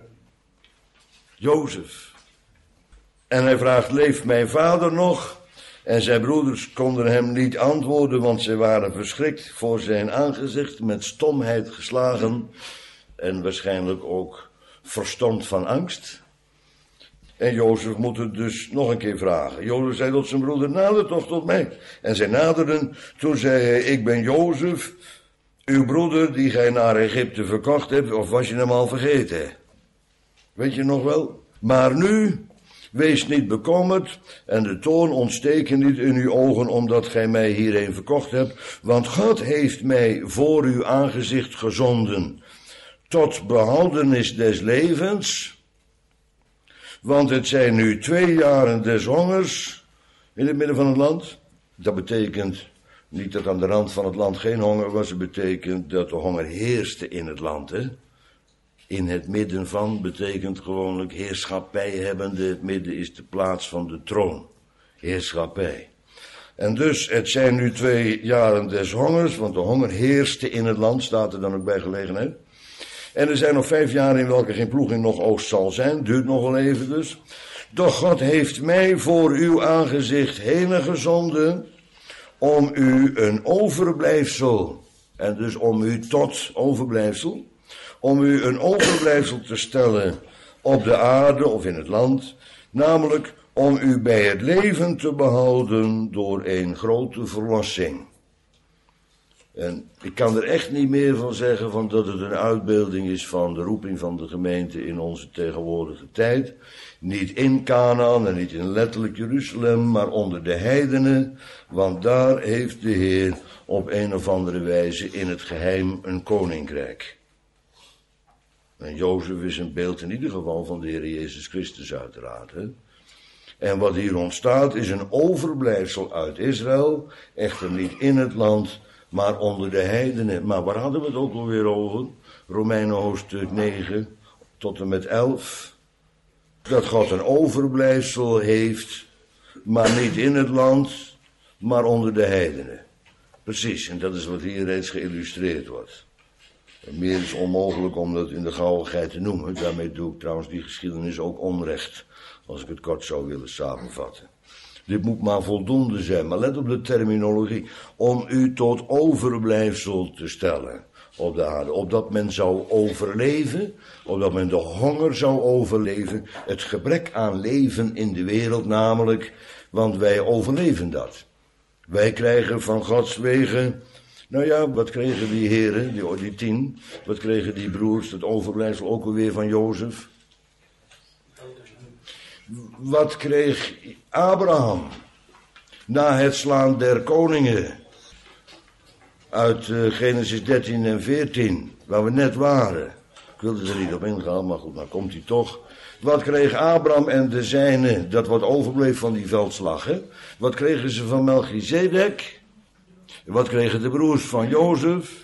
Jozef. En hij vraagt, leeft mijn vader nog? En zijn broeders konden hem niet antwoorden, want zij waren verschrikt voor zijn aangezicht, met stomheid geslagen en waarschijnlijk ook verstomd van angst. En Jozef moet het dus nog een keer vragen. Jozef zei tot zijn broeder, nader toch tot mij. En zij naderden, toen zei hij, ik ben Jozef, uw broeder die gij naar Egypte verkocht hebt, of was je hem al vergeten? Weet je nog wel? Maar nu, wees niet bekommerd en de toorn ontsteken niet in uw ogen omdat gij mij hierheen verkocht hebt, want God heeft mij voor uw aangezicht gezonden tot behoudenis des levens, want het zijn nu twee jaren des hongers in het midden van het land. Dat betekent niet dat aan de rand van het land geen honger was, het betekent dat de honger heerste in het land, hè. In het midden van betekent gewoonlijk heerschappij hebbende. Het midden is de plaats van de troon. Heerschappij. En dus, het zijn nu twee jaren des hongers, want de honger heerste in het land, staat er dan ook bij gelegenheid. En er zijn nog vijf jaar in welke geen ploeging nog oogst zal zijn, duurt nog wel even dus. Doch God heeft mij voor uw aangezicht heen gezonden, om u een overblijfsel, en dus om u tot overblijfsel, om u een overblijfsel te stellen op de aarde of in het land, namelijk om u bij het leven te behouden door een grote verlossing. En ik kan er echt niet meer van zeggen van dat het een uitbeelding is van de roeping van de gemeente in onze tegenwoordige tijd. Niet in Kanaan en niet in letterlijk Jeruzalem, maar onder de heidenen, want daar heeft de Heer op een of andere wijze in het geheim een koninkrijk. En Jozef is een beeld in ieder geval van de Heer Jezus Christus uiteraard. Hè? En wat hier ontstaat is een overblijfsel uit Israël, echter niet in het land, maar onder de heidenen. Maar waar hadden we het ook alweer over? Romeinen hoofdstuk negen tot en met elf. Dat God een overblijfsel heeft, maar niet in het land, maar onder de heidenen. Precies, en dat is wat hier reeds geïllustreerd wordt. En meer is onmogelijk om dat in de gauwigheid te noemen. Daarmee doe ik trouwens die geschiedenis ook onrecht, als ik het kort zou willen samenvatten. Dit moet maar voldoende zijn, maar let op de terminologie. Om u tot overblijfsel te stellen op de aarde. Opdat men zou overleven, opdat men de honger zou overleven. Het gebrek aan leven in de wereld namelijk, want wij overleven dat. Wij krijgen van Gods wegen, nou ja, wat kregen die heren, die, die tien, wat kregen die broers, het overblijfsel ook alweer van Jozef? Wat kreeg Abraham na het slaan der koningen uit uh, Genesis dertien en veertien, waar we net waren? Ik wilde er niet op ingaan, maar goed, dan komt hij toch. Wat kreeg Abraham en de zijnen, dat wat overbleef van die veldslag, hè? Wat kregen ze van Melchizedek? Wat kregen de broers van Jozef?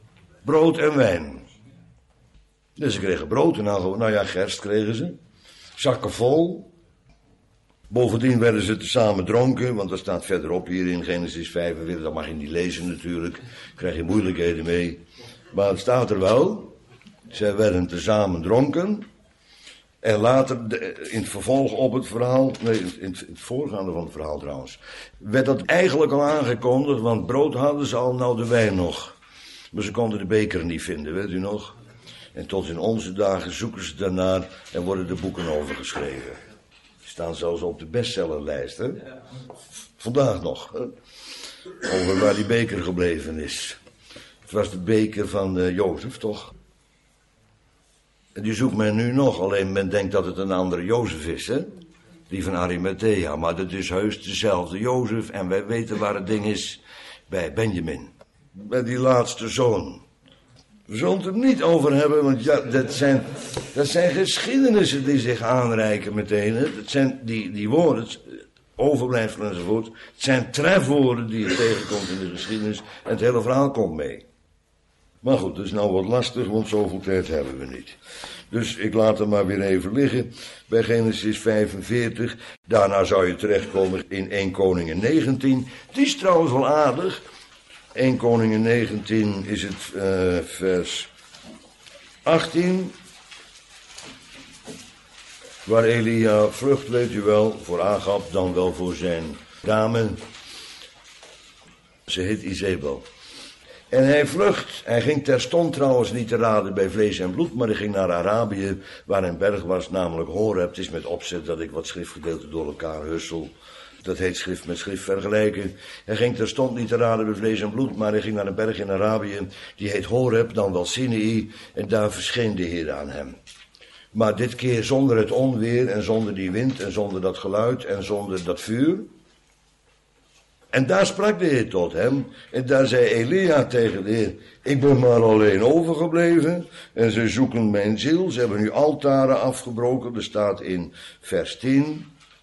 Brood en wijn. Dus ze kregen brood en nou, nou ja, gerst kregen ze. zakken vol. Bovendien werden ze tezamen dronken, want dat staat verderop hier in Genesis vijfenveertig. Dat mag je niet lezen natuurlijk, daar krijg je moeilijkheden mee. Maar het staat er wel. Zij werden tezamen dronken. En later, in het vervolg op het verhaal, nee, in het voorgaande van het verhaal trouwens, werd dat eigenlijk al aangekondigd, want brood hadden ze al, nou de wijn nog. Maar ze konden de beker niet vinden, weet u nog? En tot in onze dagen zoeken ze daarnaar en worden de boeken over geschreven. Die staan zelfs op de bestsellerlijst, hè? Vandaag nog, hè? Over waar die beker gebleven is. Het was de beker van uh, Jozef, toch? En die zoekt men nu nog, alleen men denkt dat het een andere Jozef is, hè? Die van Arimathea, maar dat is heus dezelfde Jozef en wij weten waar het ding is bij Benjamin. Bij die laatste zoon. We zullen het er niet over hebben, want ja, dat zijn, dat zijn geschiedenissen die zich aanreiken meteen. Hè? Dat zijn die, die woorden, overblijfselen enzovoort. Het zijn trefwoorden die je tegenkomt in de geschiedenis en het hele verhaal komt mee. Maar goed, dat is nou wat lastig, want zoveel tijd hebben we niet. Dus ik laat hem maar weer even liggen bij Genesis vijfenveertig. Daarna zou je terechtkomen in Eerste Koningen negentien. Die is trouwens wel aardig. Eerste Koningen negentien is het uh, vers achttien. Waar Elia vlucht, weet u wel, voor Agab, dan wel voor zijn dame. Ze heet Izebel. En hij vlucht. Hij ging terstond trouwens niet te raden bij vlees en bloed, maar hij ging naar Arabië, waar een berg was, namelijk Horeb. Het is met opzet dat ik wat schriftgedeelten door elkaar hussel. Dat heet schrift met schrift vergelijken. Hij ging terstond niet te raden bij vlees en bloed, maar hij ging naar een berg in Arabië. Die heet Horeb, dan wel Sinai, en daar verscheen de Heer aan hem. Maar dit keer zonder het onweer en zonder die wind en zonder dat geluid en zonder dat vuur. En daar sprak de Heer tot hem. En daar zei Elia tegen de Heer: ik ben maar alleen overgebleven. En ze zoeken mijn ziel. Ze hebben nu altaren afgebroken. Er staat in vers tien.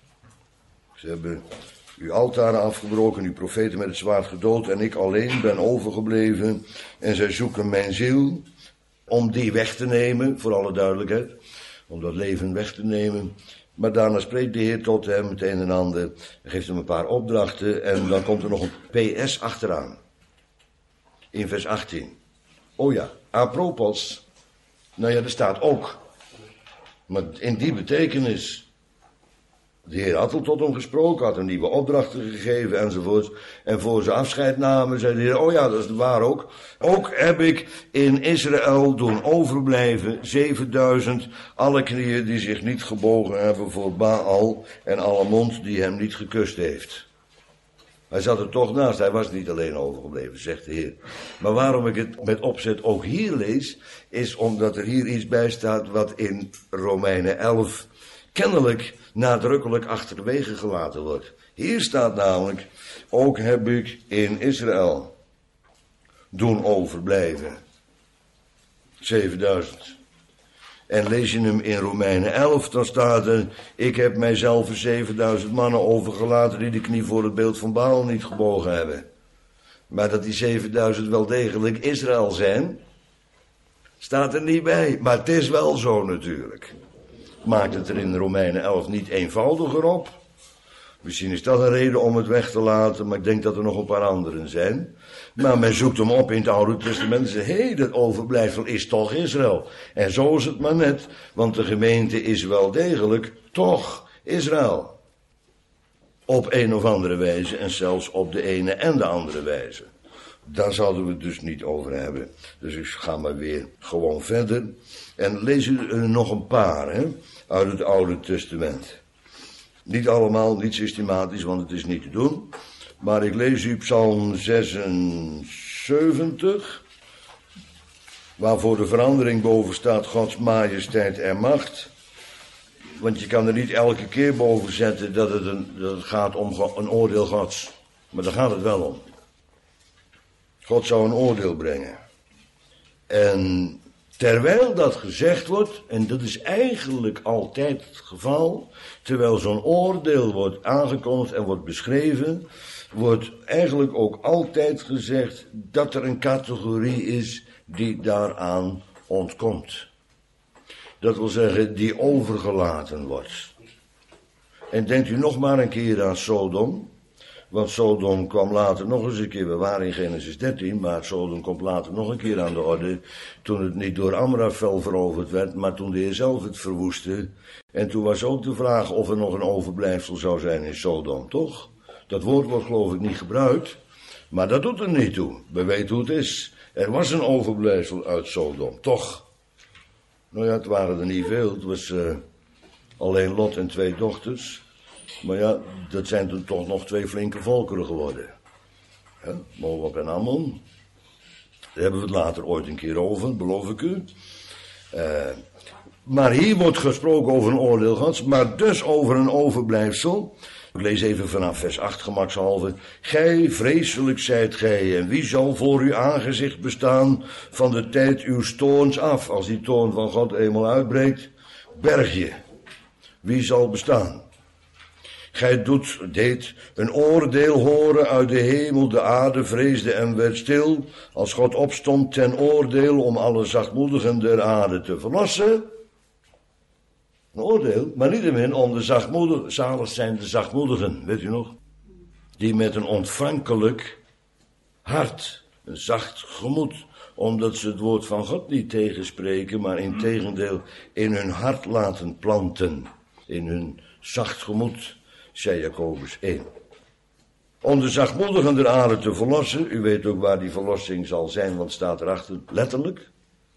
Ze hebben uw altaren afgebroken, uw profeten met het zwaard gedood. En ik alleen ben overgebleven. En zij zoeken mijn ziel. Om die weg te nemen, voor alle duidelijkheid. Om dat leven weg te nemen. Maar daarna spreekt de Heer tot hem het een en ander. En geeft hem een paar opdrachten. En dan komt er nog een P S achteraan. In vers achttien. Oh ja, apropos. Nou ja, er staat ook. Maar in die betekenis. De Heer had al tot hem gesproken, had hem nieuwe opdrachten gegeven enzovoort. En voor ze afscheid namen, zei de Heer: oh ja, dat is waar ook. Ook heb ik in Israël doen overblijven zevenduizend, alle knieën die zich niet gebogen hebben voor Baal en alle mond die hem niet gekust heeft. Hij zat er toch naast, hij was niet alleen overgebleven, zegt de Heer. Maar waarom ik het met opzet ook hier lees, is omdat er hier iets bij staat wat in Romeinen elf kennelijk nadrukkelijk achterwege gelaten wordt. Hier staat namelijk: ook heb ik in Israël doen overblijven zevenduizend. En lees je hem in Romeinen elf, dan staat er: ik heb mijzelf zevenduizend mannen overgelaten die de knie voor het beeld van Baal niet gebogen hebben. Maar dat die zevenduizend wel degelijk Israël zijn, staat er niet bij. Maar het is wel zo natuurlijk. Maakt het er in Romeinen elf niet eenvoudiger op. Misschien is dat een reden om het weg te laten, maar ik denk dat er nog een paar anderen zijn. Maar men zoekt hem op in het Oude Testament en zegt: hé, hey, dat overblijfsel is toch Israël. En zo is het maar net, want de gemeente is wel degelijk toch Israël. Op een of andere wijze en zelfs op de ene en de andere wijze. Daar zouden we het dus niet over hebben. Dus ik ga maar weer gewoon verder. En lees u er nog een paar, hè, uit het Oude Testament. Niet allemaal, niet systematisch, want het is niet te doen. Maar ik lees u Psalm zesenzeventig. Waar voor de verandering boven staat Gods majesteit en macht. Want je kan er niet elke keer boven zetten dat het, een, dat het gaat om een oordeel Gods. Maar daar gaat het wel om. God zou een oordeel brengen. En terwijl dat gezegd wordt, en dat is eigenlijk altijd het geval, terwijl zo'n oordeel wordt aangekondigd en wordt beschreven, wordt eigenlijk ook altijd gezegd dat er een categorie is die daaraan ontkomt. Dat wil zeggen, die overgelaten wordt. En denkt u nog maar een keer aan Sodom. Want Sodom kwam later nog eens een keer, we waren in Genesis dertien, maar Sodom komt later nog een keer aan de orde. Toen het niet door Amrafel veroverd werd, maar toen de Heer zelf het verwoestte. En toen was ook de vraag of er nog een overblijfsel zou zijn in Sodom, toch? Dat woord wordt geloof ik niet gebruikt, maar dat doet er niet toe. We weten hoe het is. Er was een overblijfsel uit Sodom, toch? Nou ja, het waren er niet veel, het was uh, alleen Lot en twee dochters. Maar ja, dat zijn toen toch nog twee flinke volkeren geworden. He, Moab en Ammon. Daar hebben we het later ooit een keer over, beloof ik u. Uh, maar hier wordt gesproken over een oordeel Gods, maar dus over een overblijfsel. Ik lees even vanaf vers acht gemakshalve. Gij, vreselijk zijt gij, en wie zal voor uw aangezicht bestaan van de tijd uw toorns af? Als die toorn van God eenmaal uitbreekt, berg je. Wie zal bestaan? Gij doet, deed een oordeel horen uit de hemel, de aarde vreesde en werd stil, als God opstond ten oordeel om alle zachtmoedigen der aarde te verlossen. Een oordeel, maar niettemin om de zachtmoedigen, zalig zijn de zachtmoedigen, weet u nog? Die met een ontvankelijk hart, een zacht gemoed, omdat ze het woord van God niet tegenspreken, maar integendeel in hun hart laten planten, in hun zacht gemoed. Zei Jacobus één. Om de zachtmoedigen der aarde te verlossen. U weet ook waar die verlossing zal zijn, want het staat erachter letterlijk.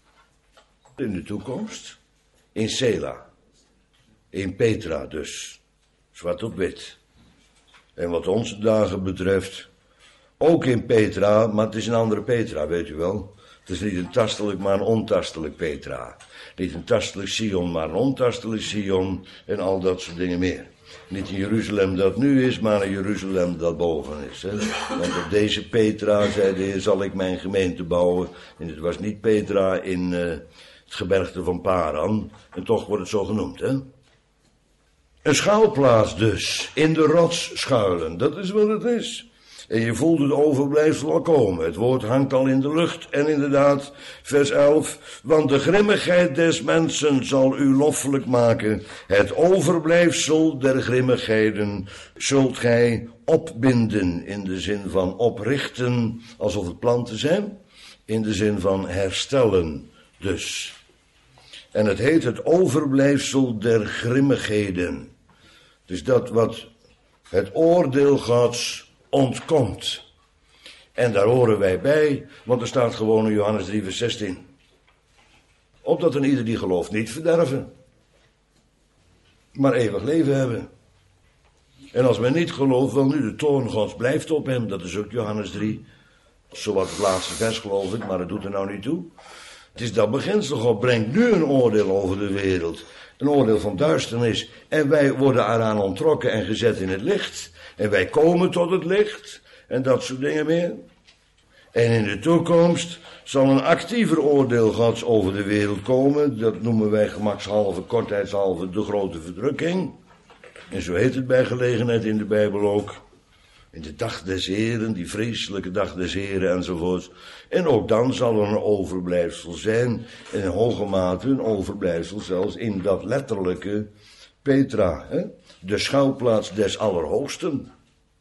In de toekomst. In Sela. In Petra dus. Zwart op wit. En wat onze dagen betreft. Ook in Petra, maar het is een andere Petra, weet u wel. Het is niet een tastelijk, maar een ontastelijk Petra. Niet een tastelijk Sion, maar een ontastelijk Sion. En al dat soort dingen meer. Niet een Jeruzalem dat nu is, maar een Jeruzalem dat boven is. Hè? Want op deze Petra, zei de Heer, zal ik mijn gemeente bouwen. En het was niet Petra in uh, het gebergte van Paran. En toch wordt het zo genoemd, hè. Een schuilplaats dus, in de rots schuilen, dat is wat het is. En je voelt het overblijfsel al komen. Het woord hangt al in de lucht. En inderdaad, vers elf. Want de grimmigheid des mensen zal u loffelijk maken. Het overblijfsel der grimmigheden zult gij opbinden. In de zin van oprichten, alsof het planten zijn. In de zin van herstellen dus. En het heet het overblijfsel der grimmigheden. Dus dat wat het oordeel Gods ontkomt. En daar horen wij bij, want er staat gewoon in Johannes drie vers zestien. Opdat een ieder die gelooft niet verderven, maar eeuwig leven hebben. En als men niet gelooft, wel nu de toorn Gods blijft op hem. Dat is ook Johannes drie. Zowat het laatste vers geloof ik, maar dat doet er nou niet toe. Het is dat beginsel, God brengt nu een oordeel over de wereld. Een oordeel van duisternis. En wij worden eraan onttrokken en gezet in het licht. En wij komen tot het licht. En dat soort dingen meer. En in de toekomst zal een actiever oordeel Gods over de wereld komen. Dat noemen wij gemakshalve, kortheidshalve de grote verdrukking. En zo heet het bij gelegenheid in de Bijbel ook. In de dag des Heren, die vreselijke dag des Heren enzovoort. En ook dan zal er een overblijfsel zijn. En in hoge mate een overblijfsel zelfs in dat letterlijke Petra. Hè? De schuilplaats des Allerhoogsten.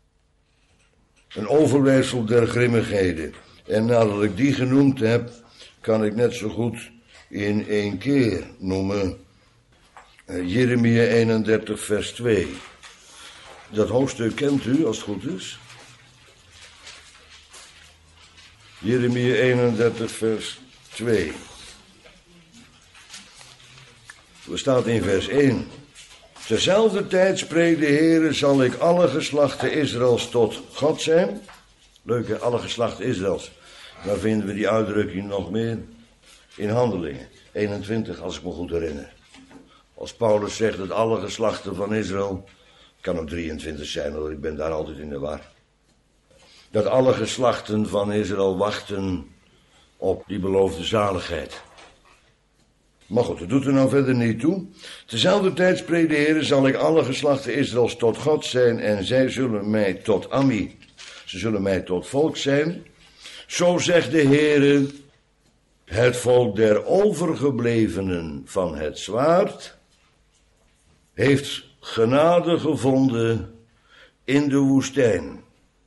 Een overblijfsel der grimmigheden. En nadat ik die genoemd heb, kan ik net zo goed in één keer noemen. Uh, Jeremia eenendertig vers twee. Dat hoofdstuk kent u, als het goed is. Jeremia eenendertig vers twee. Er staat in vers één. Terzelfde tijd spreekt de Heere, zal ik alle geslachten Israëls tot God zijn. Leuk hè, alle geslachten Israëls. Daar vinden we die uitdrukking nog meer in Handelingen. eenentwintig, als ik me goed herinner. Als Paulus zegt dat alle geslachten van Israël, kan ook drieëntwintig zijn, hoor, ik ben daar altijd in de war. Dat alle geslachten van Israël wachten op die beloofde zaligheid. Maar goed, dat doet er nou verder niet toe. Tezelfde tijd spreekt de Heer, zal ik alle geslachten Israëls tot God zijn en zij zullen mij tot Ammi. Ze zullen mij tot volk zijn. Zo zegt de Heer, Het volk der overgeblevenen van het zwaard heeft genade gevonden in de woestijn.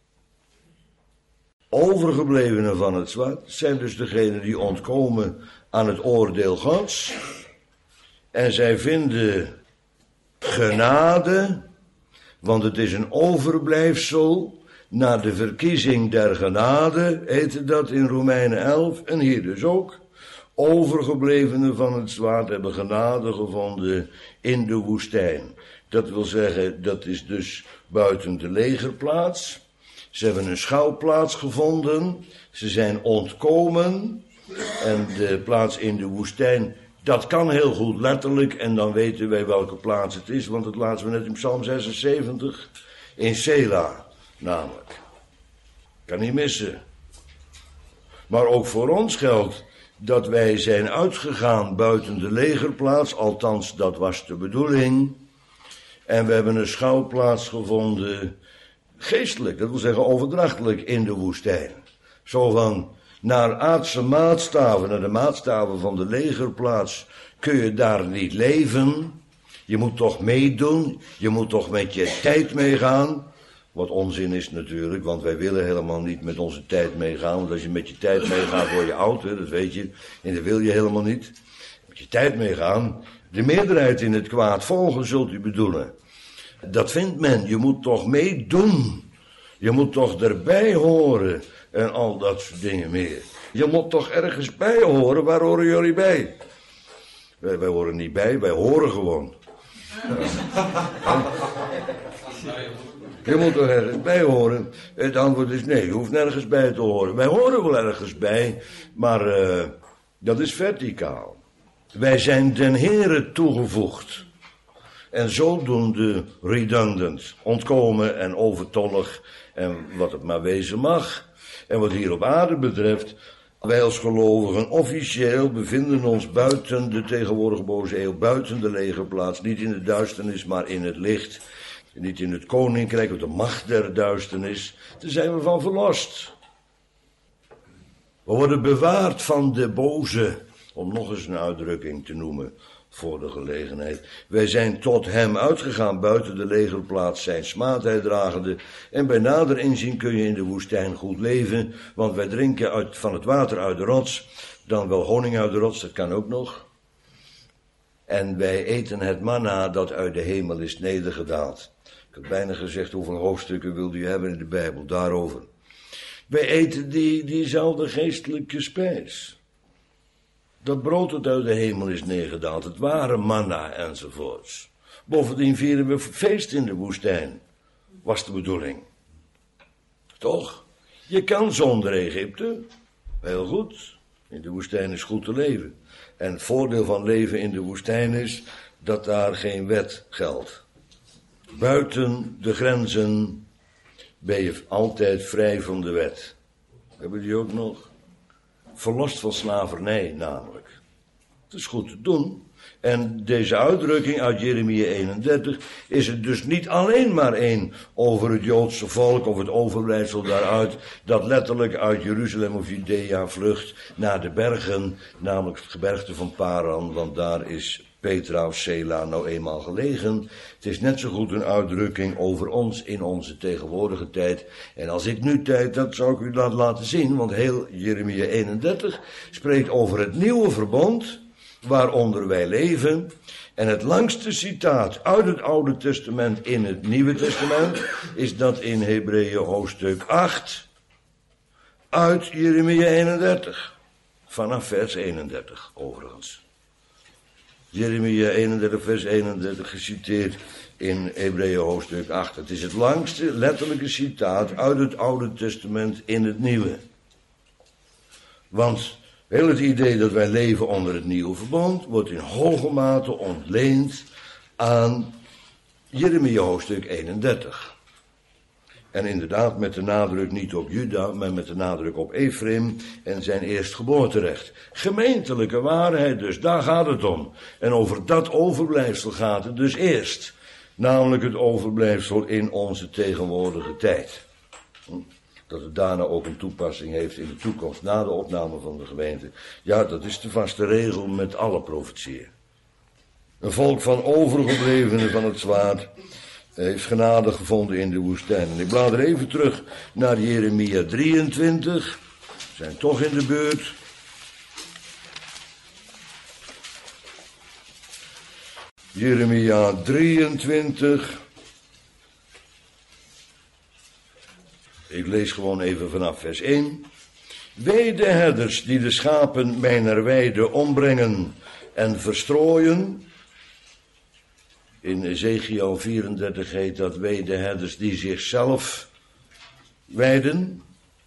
Overgeblevenen van het zwaard zijn dus degenen die ontkomen aan het oordeel Gods. En zij vinden genade, want het is een overblijfsel na de verkiezing der genade, heette dat in Romeinen elf, en hier dus ook. Overgeblevenen van het zwaard hebben genade gevonden in de woestijn. Dat wil zeggen, dat is dus buiten de legerplaats. Ze hebben een schuilplaats gevonden. Ze zijn ontkomen. En de plaats in de woestijn, dat kan heel goed letterlijk. En dan weten wij welke plaats het is. Want dat laten we net in Psalm zesenzeventig. In Sela, namelijk. Kan niet missen. Maar ook voor ons geldt dat wij zijn uitgegaan buiten de legerplaats. Althans, dat was de bedoeling. En we hebben een schuilplaats gevonden, geestelijk, dat wil zeggen overdrachtelijk, in de woestijn. Zo van, naar aardse maatstaven, naar de maatstaven van de legerplaats, kun je daar niet leven. Je moet toch meedoen, je moet toch met je tijd meegaan. Wat onzin is natuurlijk, want wij willen helemaal niet met onze tijd meegaan. Want als je met je tijd meegaat, word je oud, hè, dat weet je. En dat wil je helemaal niet. Met je tijd meegaan, de meerderheid in het kwaad volgen, zult u bedoelen. Dat vindt men, je moet toch meedoen. Je moet toch erbij horen en al dat soort dingen meer. Je moet toch ergens bij horen, waar horen jullie bij? Wij, wij horen niet bij, wij horen gewoon. Ja. Je moet toch ergens bij horen? Het antwoord is nee, je hoeft nergens bij te horen. Wij horen wel ergens bij, maar uh, dat is verticaal. Wij zijn den Heere toegevoegd. En zodoende redundant, ontkomen en overtollig en wat het maar wezen mag. En wat hier op aarde betreft, wij als gelovigen officieel bevinden ons buiten de tegenwoordige boze eeuw, buiten de legerplaats, niet in de duisternis, maar in het licht. Niet in het koninkrijk of de macht der duisternis, daar zijn we van verlost. We worden bewaard van de boze, om nog eens een uitdrukking te noemen voor de gelegenheid. Wij zijn tot hem uitgegaan buiten de legerplaats, zijn smaadheid dragende. En bij nader inzien kun je in de woestijn goed leven, want wij drinken uit, van het water uit de rots, dan wel honing uit de rots, dat kan ook nog. En wij eten het manna dat uit de hemel is nedergedaald. Ik had bijna gezegd, hoeveel hoofdstukken wilde u hebben in de Bijbel, daarover. Wij eten die, diezelfde geestelijke spijs. Dat brood dat uit de hemel is neergedaald, het ware manna enzovoorts. Bovendien vieren we feest in de woestijn, was de bedoeling. Toch? Je kan zonder Egypte, heel goed. In de woestijn is goed te leven. En het voordeel van leven in de woestijn is dat daar geen wet geldt. Buiten de grenzen ben je altijd vrij van de wet. Hebben die ook nog? Verlost van slavernij namelijk. Het is goed te doen. En deze uitdrukking uit Jeremia eenendertig is het dus niet alleen maar één over het Joodse volk of het overblijfsel daaruit, dat letterlijk uit Jeruzalem of Judea vlucht naar de bergen, namelijk het gebergte van Paran, want daar is Petra of Sela nou eenmaal gelegen. Het is net zo goed een uitdrukking over ons in onze tegenwoordige tijd. En als ik nu tijd had, zou ik u dat laten zien, want heel Jeremia eenendertig spreekt over het nieuwe verbond waaronder wij leven. En het langste citaat uit het Oude Testament in het Nieuwe Testament is dat in Hebreeën hoofdstuk acht uit Jeremia eenendertig. Vanaf vers eenendertig overigens. Jeremia eenendertig vers eenendertig geciteerd in Hebreeën hoofdstuk acht. Het is het langste letterlijke citaat uit het Oude Testament in het Nieuwe. Want heel het idee dat wij leven onder het nieuwe verbond wordt in hoge mate ontleend aan Jeremia hoofdstuk eenendertig. En inderdaad met de nadruk niet op Juda, maar met de nadruk op Ephraim en zijn eerstgeboorterecht. Gemeentelijke waarheid dus, daar gaat het om. En over dat overblijfsel gaat het dus eerst. Namelijk het overblijfsel in onze tegenwoordige tijd. Dat het daarna ook een toepassing heeft in de toekomst, na de opname van de gemeente. Ja, dat is de vaste regel met alle profetieën. Een volk van overgeblevenen van het zwaard heeft genade gevonden in de woestijn. En ik blader even terug naar Jeremia drieëntwintig. We zijn toch in de beurt. Jeremia drieëntwintig. Ik lees gewoon even vanaf vers één. Wee de herders die de schapen mijner weide ombrengen en verstrooien. In Ezekiel vierendertig heet dat wee de herders die zichzelf weiden.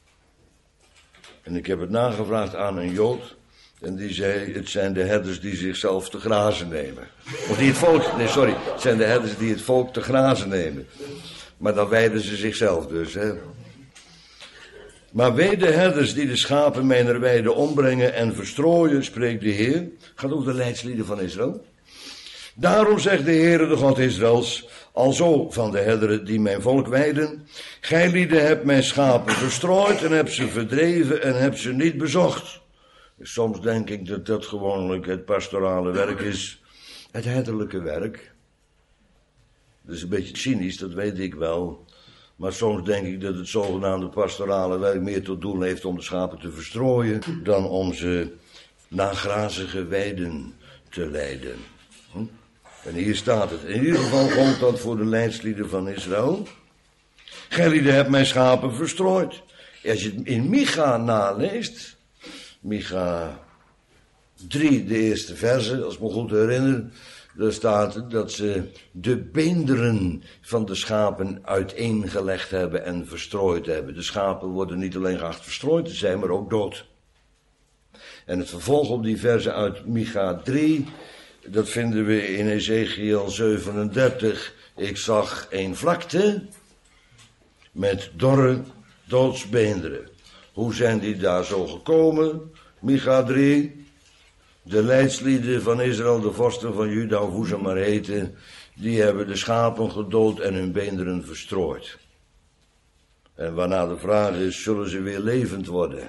En ik heb het nagevraagd aan een Jood. En die zei, het zijn de herders die zichzelf te grazen nemen. Of die het volk, nee sorry, het zijn de herders die het volk te grazen nemen. Maar dan wijden ze zichzelf dus, hè. Maar wee de herders die de schapen mijner weide ombrengen en verstrooien, spreekt de Heer. Gaat over de leidslieden van Israël. Daarom zegt de Heere de God Israëls, alzo van de herderen die mijn volk weiden. Gij lieden hebt mijn schapen verstrooid en hebt ze verdreven en hebt ze niet bezocht. Soms denk ik dat dat gewoonlijk het pastorale werk is, het herderlijke werk. Dat is een beetje cynisch, dat weet ik wel. Maar soms denk ik dat het zogenaamde pastorale werk meer tot doel heeft om de schapen te verstrooien dan om ze naar grazige weiden te leiden. Hm? En hier staat het. In ieder geval geldt dat voor de leidslieden van Israël. Gij lieden hebt mijn schapen verstrooid. Als je het in Micha naleest, Micha drie, de eerste verse, als ik me goed herinner, daar staat dat ze de beenderen van de schapen uiteengelegd hebben en verstrooid hebben. De schapen worden niet alleen geacht verstrooid te zijn, maar ook dood. En het vervolg op die verse uit Micha drie, dat vinden we in Ezekiel zevenendertig. Ik zag een vlakte met dorre doodsbeenderen. Hoe zijn die daar zo gekomen? Micha drie. De leidslieden van Israël, de vorsten van Juda, of hoe ze maar heten, die hebben de schapen gedood en hun beenderen verstrooid. En waarna de vraag is, zullen ze weer levend worden?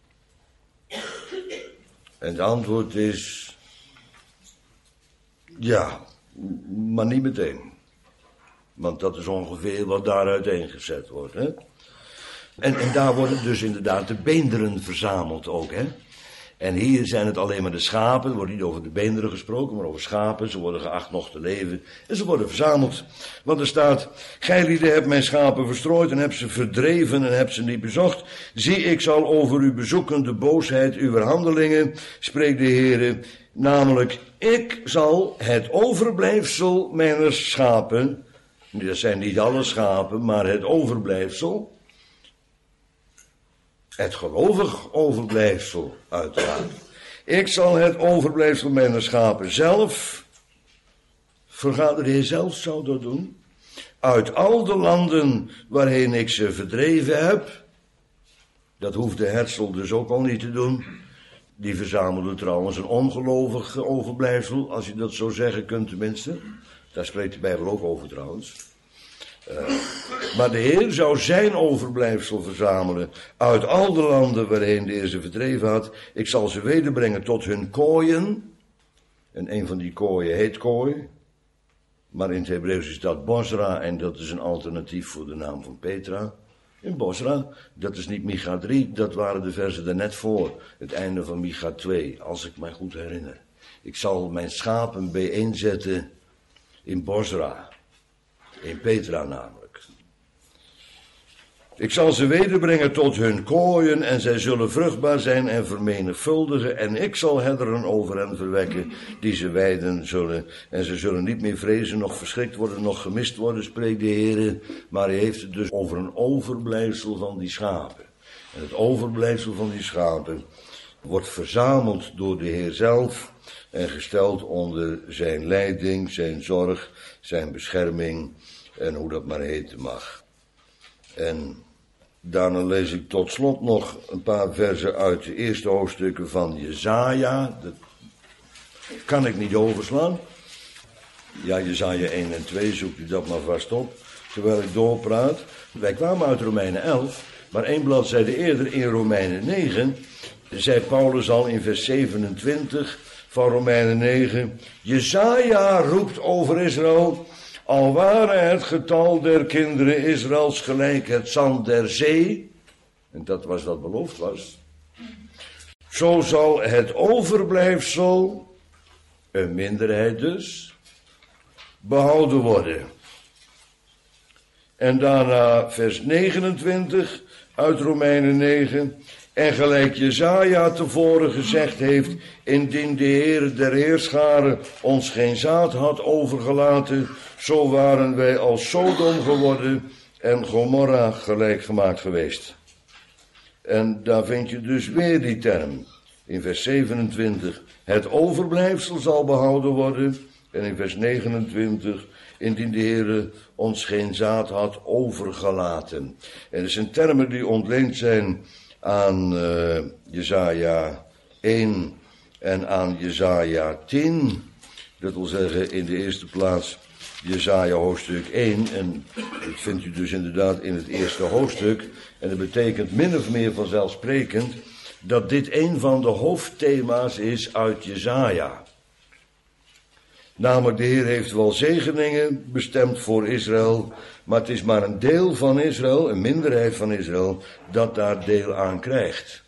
En het antwoord is, ja, maar niet meteen. Want dat is ongeveer wat daar uiteengezet wordt, hè? En, en daar worden dus inderdaad de beenderen verzameld ook, hè? En hier zijn het alleen maar de schapen. Er wordt niet over de beenderen gesproken, maar over schapen. Ze worden geacht nog te leven. En ze worden verzameld. Want er staat, gij lieden hebt mijn schapen verstrooid en hebt ze verdreven en hebt ze niet bezocht. Zie, ik zal over u bezoeken de boosheid uw handelingen, spreekt de Heere. Namelijk, ik zal het overblijfsel mijner schapen, dat zijn niet alle schapen, maar het overblijfsel, het gelovig overblijfsel, uiteraard. Ik zal het overblijfsel mijner schapen zelf, vergaat de Heer zelf zou dat doen, uit al de landen waarheen ik ze verdreven heb. Dat hoeft de herdsel dus ook al niet te doen. Die verzamelde trouwens een ongelovig overblijfsel, als je dat zo zeggen kunt tenminste. Daar spreekt de Bijbel ook over trouwens. Uh, maar de Heer zou zijn overblijfsel verzamelen uit al de landen waarheen de Heer ze verdreven had. Ik zal ze wederbrengen tot hun kooien. En een van die kooien heet kooi. Maar in het Hebreeuws is dat Bosra en dat is een alternatief voor de naam van Petra. In Bosra, dat is niet Micha drie, dat waren de versen daarnet voor. Het einde van Micha twee, als ik mij goed herinner. Ik zal mijn schapen bijeenzetten in Bosra. In Petra namelijk. Ik zal ze wederbrengen tot hun kooien en zij zullen vruchtbaar zijn en vermenigvuldigen. En ik zal herderen over hen verwekken die ze weiden zullen. En ze zullen niet meer vrezen, nog verschrikt worden, nog gemist worden, spreekt de Heer. Maar hij heeft het dus over een overblijfsel van die schapen. En het overblijfsel van die schapen wordt verzameld door de Heer zelf en gesteld onder zijn leiding, zijn zorg, zijn bescherming en hoe dat maar heten mag. En daarna lees ik tot slot nog een paar versen uit de eerste hoofdstukken van Jesaja. Dat kan ik niet overslaan. Ja, Jesaja één en twee, zoekt u dat maar vast op, terwijl ik doorpraat. Wij kwamen uit Romeinen elf. Maar één bladzijde eerder in Romeinen negen zei Paulus al in vers zevenentwintig van Romeinen negen. Jesaja roept over Israël. Al ware het getal der kinderen Israëls gelijk het zand der zee. En dat was wat beloofd was. Zo zal het overblijfsel, een minderheid dus, behouden worden. En daarna vers negenentwintig uit Romeinen negen. En gelijk Jesaja tevoren gezegd heeft, indien de Heer der Heerscharen ons geen zaad had overgelaten, zo waren wij als Sodom geworden en Gomorra gelijk gemaakt geweest. En daar vind je dus weer die term. In vers zevenentwintig, het overblijfsel zal behouden worden. En in vers negenentwintig, indien de Heer ons geen zaad had overgelaten. En dat zijn termen die ontleend zijn aan uh, Jesaja één en aan Jesaja tien. Dat wil zeggen in de eerste plaats Jesaja hoofdstuk één. En dat vindt u dus inderdaad in het eerste hoofdstuk. En dat betekent min of meer vanzelfsprekend dat dit een van de hoofdthema's is uit Jesaja. Namelijk, de Heer heeft wel zegeningen bestemd voor Israël, maar het is maar een deel van Israël, een minderheid van Israël, dat daar deel aan krijgt.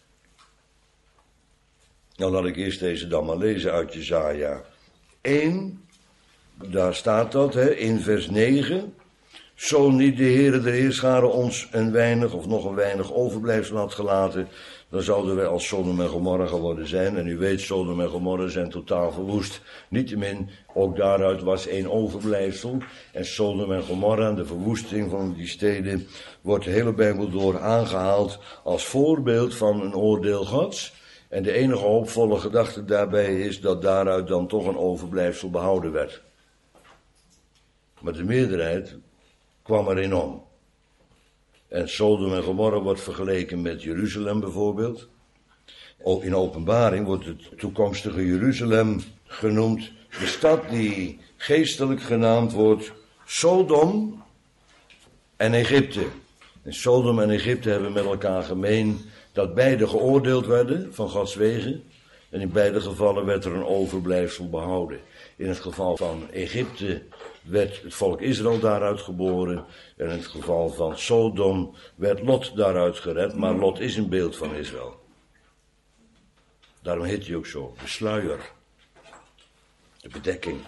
Nou, laat ik eerst deze dan maar lezen uit Jesaja één. Daar staat dat, hè, in vers negen. Zo niet de Heere der Heerscharen ons een weinig of nog een weinig overblijfsel had gelaten, dan zouden wij als Sodom en Gomorra geworden zijn. En u weet, Sodom en Gomorra zijn totaal verwoest. Niettemin, ook daaruit was één overblijfsel. En Sodom en Gomorra, de verwoesting van die steden, wordt de hele Bijbel door aangehaald als voorbeeld van een oordeel Gods. En de enige hoopvolle gedachte daarbij is dat daaruit dan toch een overblijfsel behouden werd. Maar de meerderheid kwam erin om. En Sodom en Gomorra wordt vergeleken met Jeruzalem bijvoorbeeld. Ook in Openbaring wordt het toekomstige Jeruzalem genoemd. De stad die geestelijk genaamd wordt Sodom en Egypte. En Sodom en Egypte hebben met elkaar gemeen dat beide geoordeeld werden van Gods wegen. En in beide gevallen werd er een overblijfsel behouden. In het geval van Egypte werd het volk Israël daaruit geboren. En in het geval van Sodom werd Lot daaruit gered. Maar Lot is een beeld van Israël. Daarom heet hij ook zo, de sluier. De bedekking.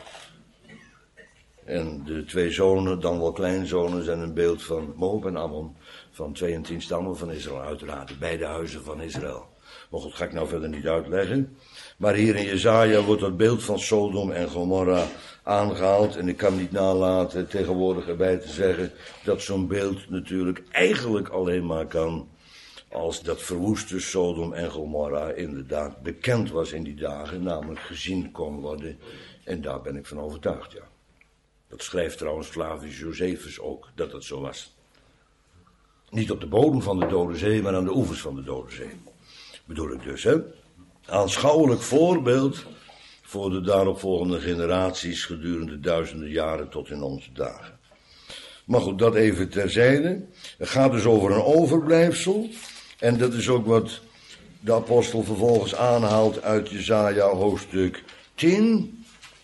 En de twee zonen, dan wel kleinzonen, zijn een beeld van Moab en Ammon. Van twee en tien stammen van Israël uiteraard. De beide huizen van Israël. Maar goed, ga ik nou verder niet uitleggen. Maar hier in Jesaja wordt dat beeld van Sodom en Gomorra aangehaald. En ik kan niet nalaten tegenwoordig erbij te zeggen dat zo'n beeld natuurlijk eigenlijk alleen maar kan als dat verwoeste Sodom en Gomorra inderdaad bekend was in die dagen. Namelijk gezien kon worden. En daar ben ik van overtuigd, ja. Dat schrijft trouwens Flavius Josephus ook, dat dat zo was. Niet op de bodem van de Dode Zee, maar aan de oevers van de Dode Zee. Bedoel ik dus, hè. Aanschouwelijk voorbeeld voor de daaropvolgende generaties gedurende duizenden jaren tot in onze dagen. Maar goed, dat even terzijde. Het gaat dus over een overblijfsel. En dat is ook wat de apostel vervolgens aanhaalt uit Jesaja hoofdstuk tien.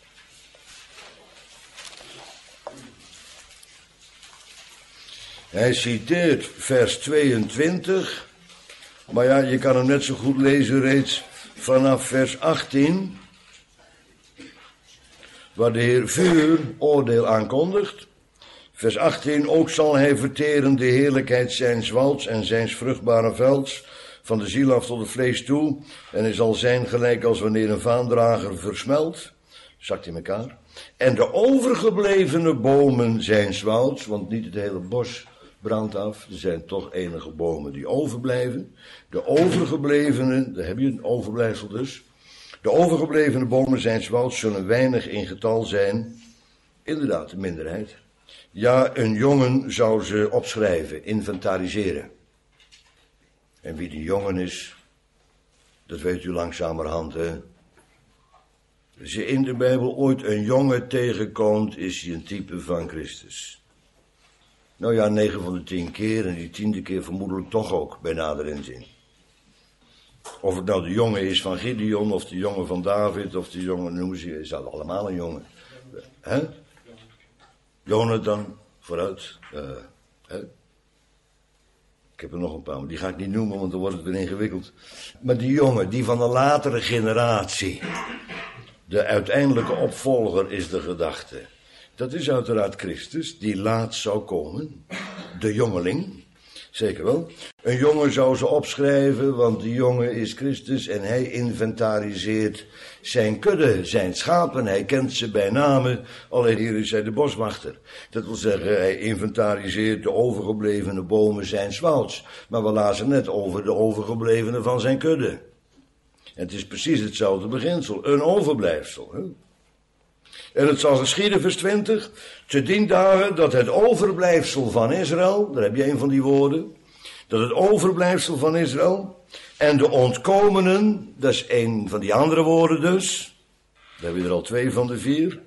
Hij citeert vers tweeëntwintig. Maar ja, je kan hem net zo goed lezen reeds vanaf vers achttien. Waar de Heer vuur oordeel aankondigt. Vers achttien, ook zal hij verteren de heerlijkheid zijns walds en zijns vruchtbare velds, van de ziel af tot het vlees toe, en hij zal zijn gelijk als wanneer een vaandrager versmelt, zakt in elkaar. En de overgeblevene bomen zijns walds, want niet het hele bos brandt af, er zijn toch enige bomen die overblijven. De overgeblevene, daar heb je een overblijfsel dus, de overgeblevene bomen zijns walds zullen weinig in getal zijn, inderdaad, de minderheid. Ja, een jongen zou ze opschrijven, inventariseren. En wie die jongen is, dat weet u langzamerhand, hè. Als je in de Bijbel ooit een jongen tegenkomt, is hij een type van Christus. Nou ja, negen van de tien keer en die tiende keer vermoedelijk toch ook, bij nader inzien. Of het nou de jongen is van Gideon, of de jongen van David, of de jongen, noemen ze, is dat allemaal een jongen. Hè? Jonathan, vooruit. Uh, hè? Ik heb er nog een paar, maar die ga ik niet noemen, want dan wordt het weer ingewikkeld. Maar die jongen, die van de latere generatie, de uiteindelijke opvolger is de gedachte. Dat is uiteraard Christus, die laatst zou komen. De jongeling, zeker wel. Een jongen zou ze opschrijven, want die jongen is Christus en hij inventariseert zijn kudde, zijn schapen. Hij kent ze bij name, alleen hier is hij de boswachter. Dat wil zeggen, hij inventariseert de overgeblevene bomen zijn wouds. Maar we lazen net over de overgeblevenen van zijn kudde. En het is precies hetzelfde beginsel, een overblijfsel. Hè? En het zal geschieden, vers twintig, te dien dagen dat het overblijfsel van Israël, daar heb je een van die woorden, dat het overblijfsel van Israël en de ontkomenen, dat is een van die andere woorden dus, daar hebben we er al twee van de vier,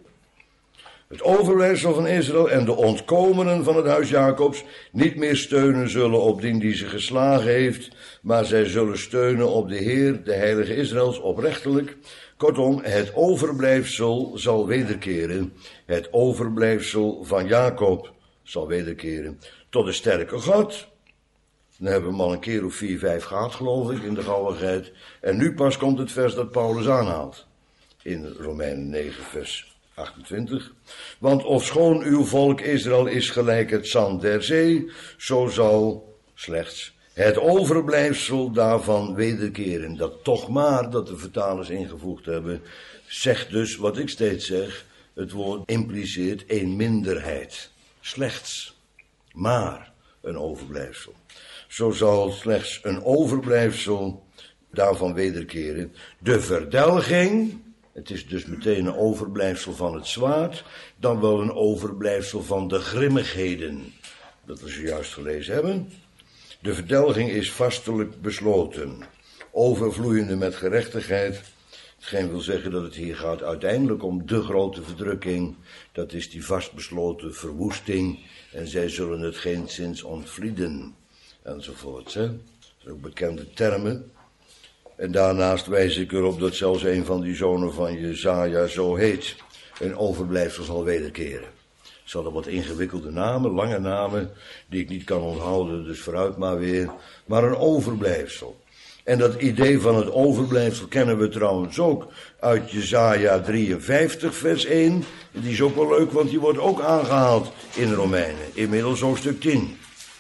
het overblijfsel van Israël en de ontkomenen van het huis Jacobs niet meer steunen zullen op dien die ze geslagen heeft, maar zij zullen steunen op de Heer, de Heilige Israëls, oprechtelijk. Kortom, het overblijfsel zal wederkeren. Het overblijfsel van Jacob zal wederkeren. Tot de sterke God. Dan hebben we hem al een keer of vier, vijf gehad, geloof ik, in de gauwigheid. En nu pas komt het vers dat Paulus aanhaalt. In Romeinen negen, vers achtentwintig. Want ofschoon uw volk Israël is gelijk het zand der zee, zo zal slechts het overblijfsel daarvan wederkeren. Dat toch maar, dat de vertalers ingevoegd hebben, zegt dus wat ik steeds zeg, het woord impliceert een minderheid. Slechts, maar een overblijfsel. Zo zal slechts een overblijfsel daarvan wederkeren. De verdelging, het is dus meteen een overblijfsel van het zwaard, dan wel een overblijfsel van de grimmigheden. Dat we zojuist gelezen hebben. De verdelging is vastelijk besloten, overvloeiende met gerechtigheid. Hetgeen wil zeggen dat het hier gaat uiteindelijk om de grote verdrukking. Dat is die vastbesloten verwoesting. En zij zullen het geenszins ontvlieden. Enzovoort. Hè? Dat zijn ook bekende termen. En daarnaast wijs ik erop dat zelfs een van die zonen van Jezaja zo heet. Een overblijfsel zal wederkeren. Ze hadden wat ingewikkelde namen, lange namen, die ik niet kan onthouden, dus vooruit maar weer. Maar een overblijfsel. En dat idee van het overblijfsel kennen we trouwens ook uit Jezaja drieënvijftig, vers één. Die is ook wel leuk, want die wordt ook aangehaald in Romeinen. Inmiddels hoofdstuk tien.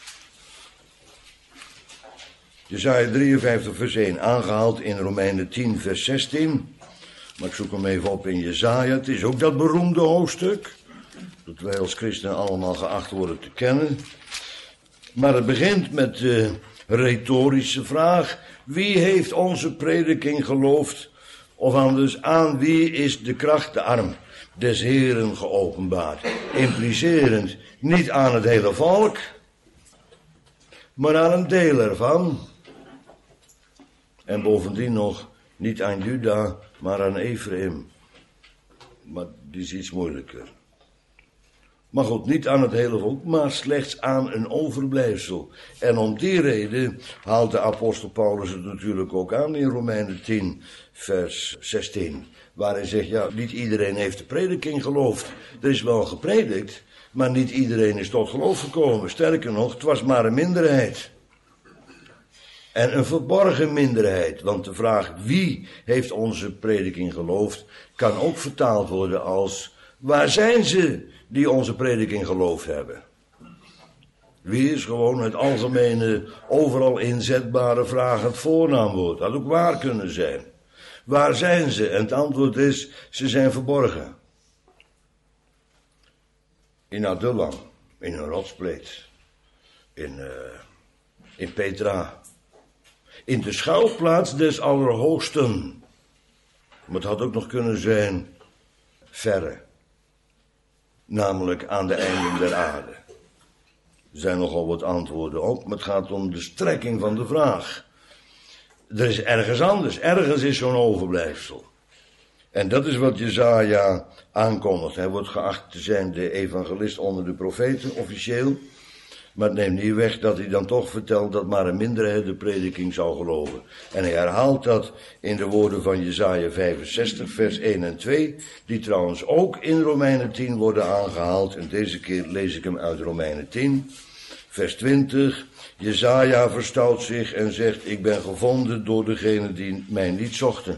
Jezaja drieënvijftig, vers één, aangehaald in Romeinen tien, vers zestien. Maar ik zoek hem even op in Jezaja. Het is ook dat beroemde hoofdstuk. Dat wij als christenen allemaal geacht worden te kennen. Maar het begint met de retorische vraag. Wie heeft onze prediking geloofd? Of anders, aan wie is de kracht, de arm des Heeren geopenbaard? Implicerend niet aan het hele volk, maar aan een deel ervan. En bovendien nog niet aan Juda, maar aan Ephraim. Maar die is iets moeilijker. Maar goed, niet aan het hele volk, maar slechts aan een overblijfsel. En om die reden haalt de apostel Paulus het natuurlijk ook aan in Romeinen tien, vers zestien. Waar hij zegt, ja, niet iedereen heeft de prediking geloofd. Er is wel gepredikt, maar niet iedereen is tot geloof gekomen. Sterker nog, het was maar een minderheid. En een verborgen minderheid, want de vraag wie heeft onze prediking geloofd, kan ook vertaald worden als, waar zijn ze die onze prediking geloofd hebben? Wie is gewoon het algemene, overal inzetbare vragend voornaamwoord. Dat had ook waar kunnen zijn. Waar zijn ze? En het antwoord is, ze zijn verborgen. In Adullam, in een rotspleet, in, uh, in Petra, in de schuilplaats des Allerhoogsten. Maar het had ook nog kunnen zijn verre. Namelijk aan de einden der aarde. Er zijn nogal wat antwoorden op, maar het gaat om de strekking van de vraag. Er is ergens anders, ergens is zo'n overblijfsel. En dat is wat Jezaja aankondigt. Hij wordt geacht te zijn de evangelist onder de profeten, officieel. Maar het neemt niet weg dat hij dan toch vertelt dat maar een minderheid de prediking zou geloven. En hij herhaalt dat in de woorden van Jesaja vijfenzestig, vers één en twee, die trouwens ook in Romeinen tien worden aangehaald. En deze keer lees ik hem uit Romeinen tien, vers twintig. Jesaja verstout zich en zegt, ik ben gevonden door degenen die mij niet zochten.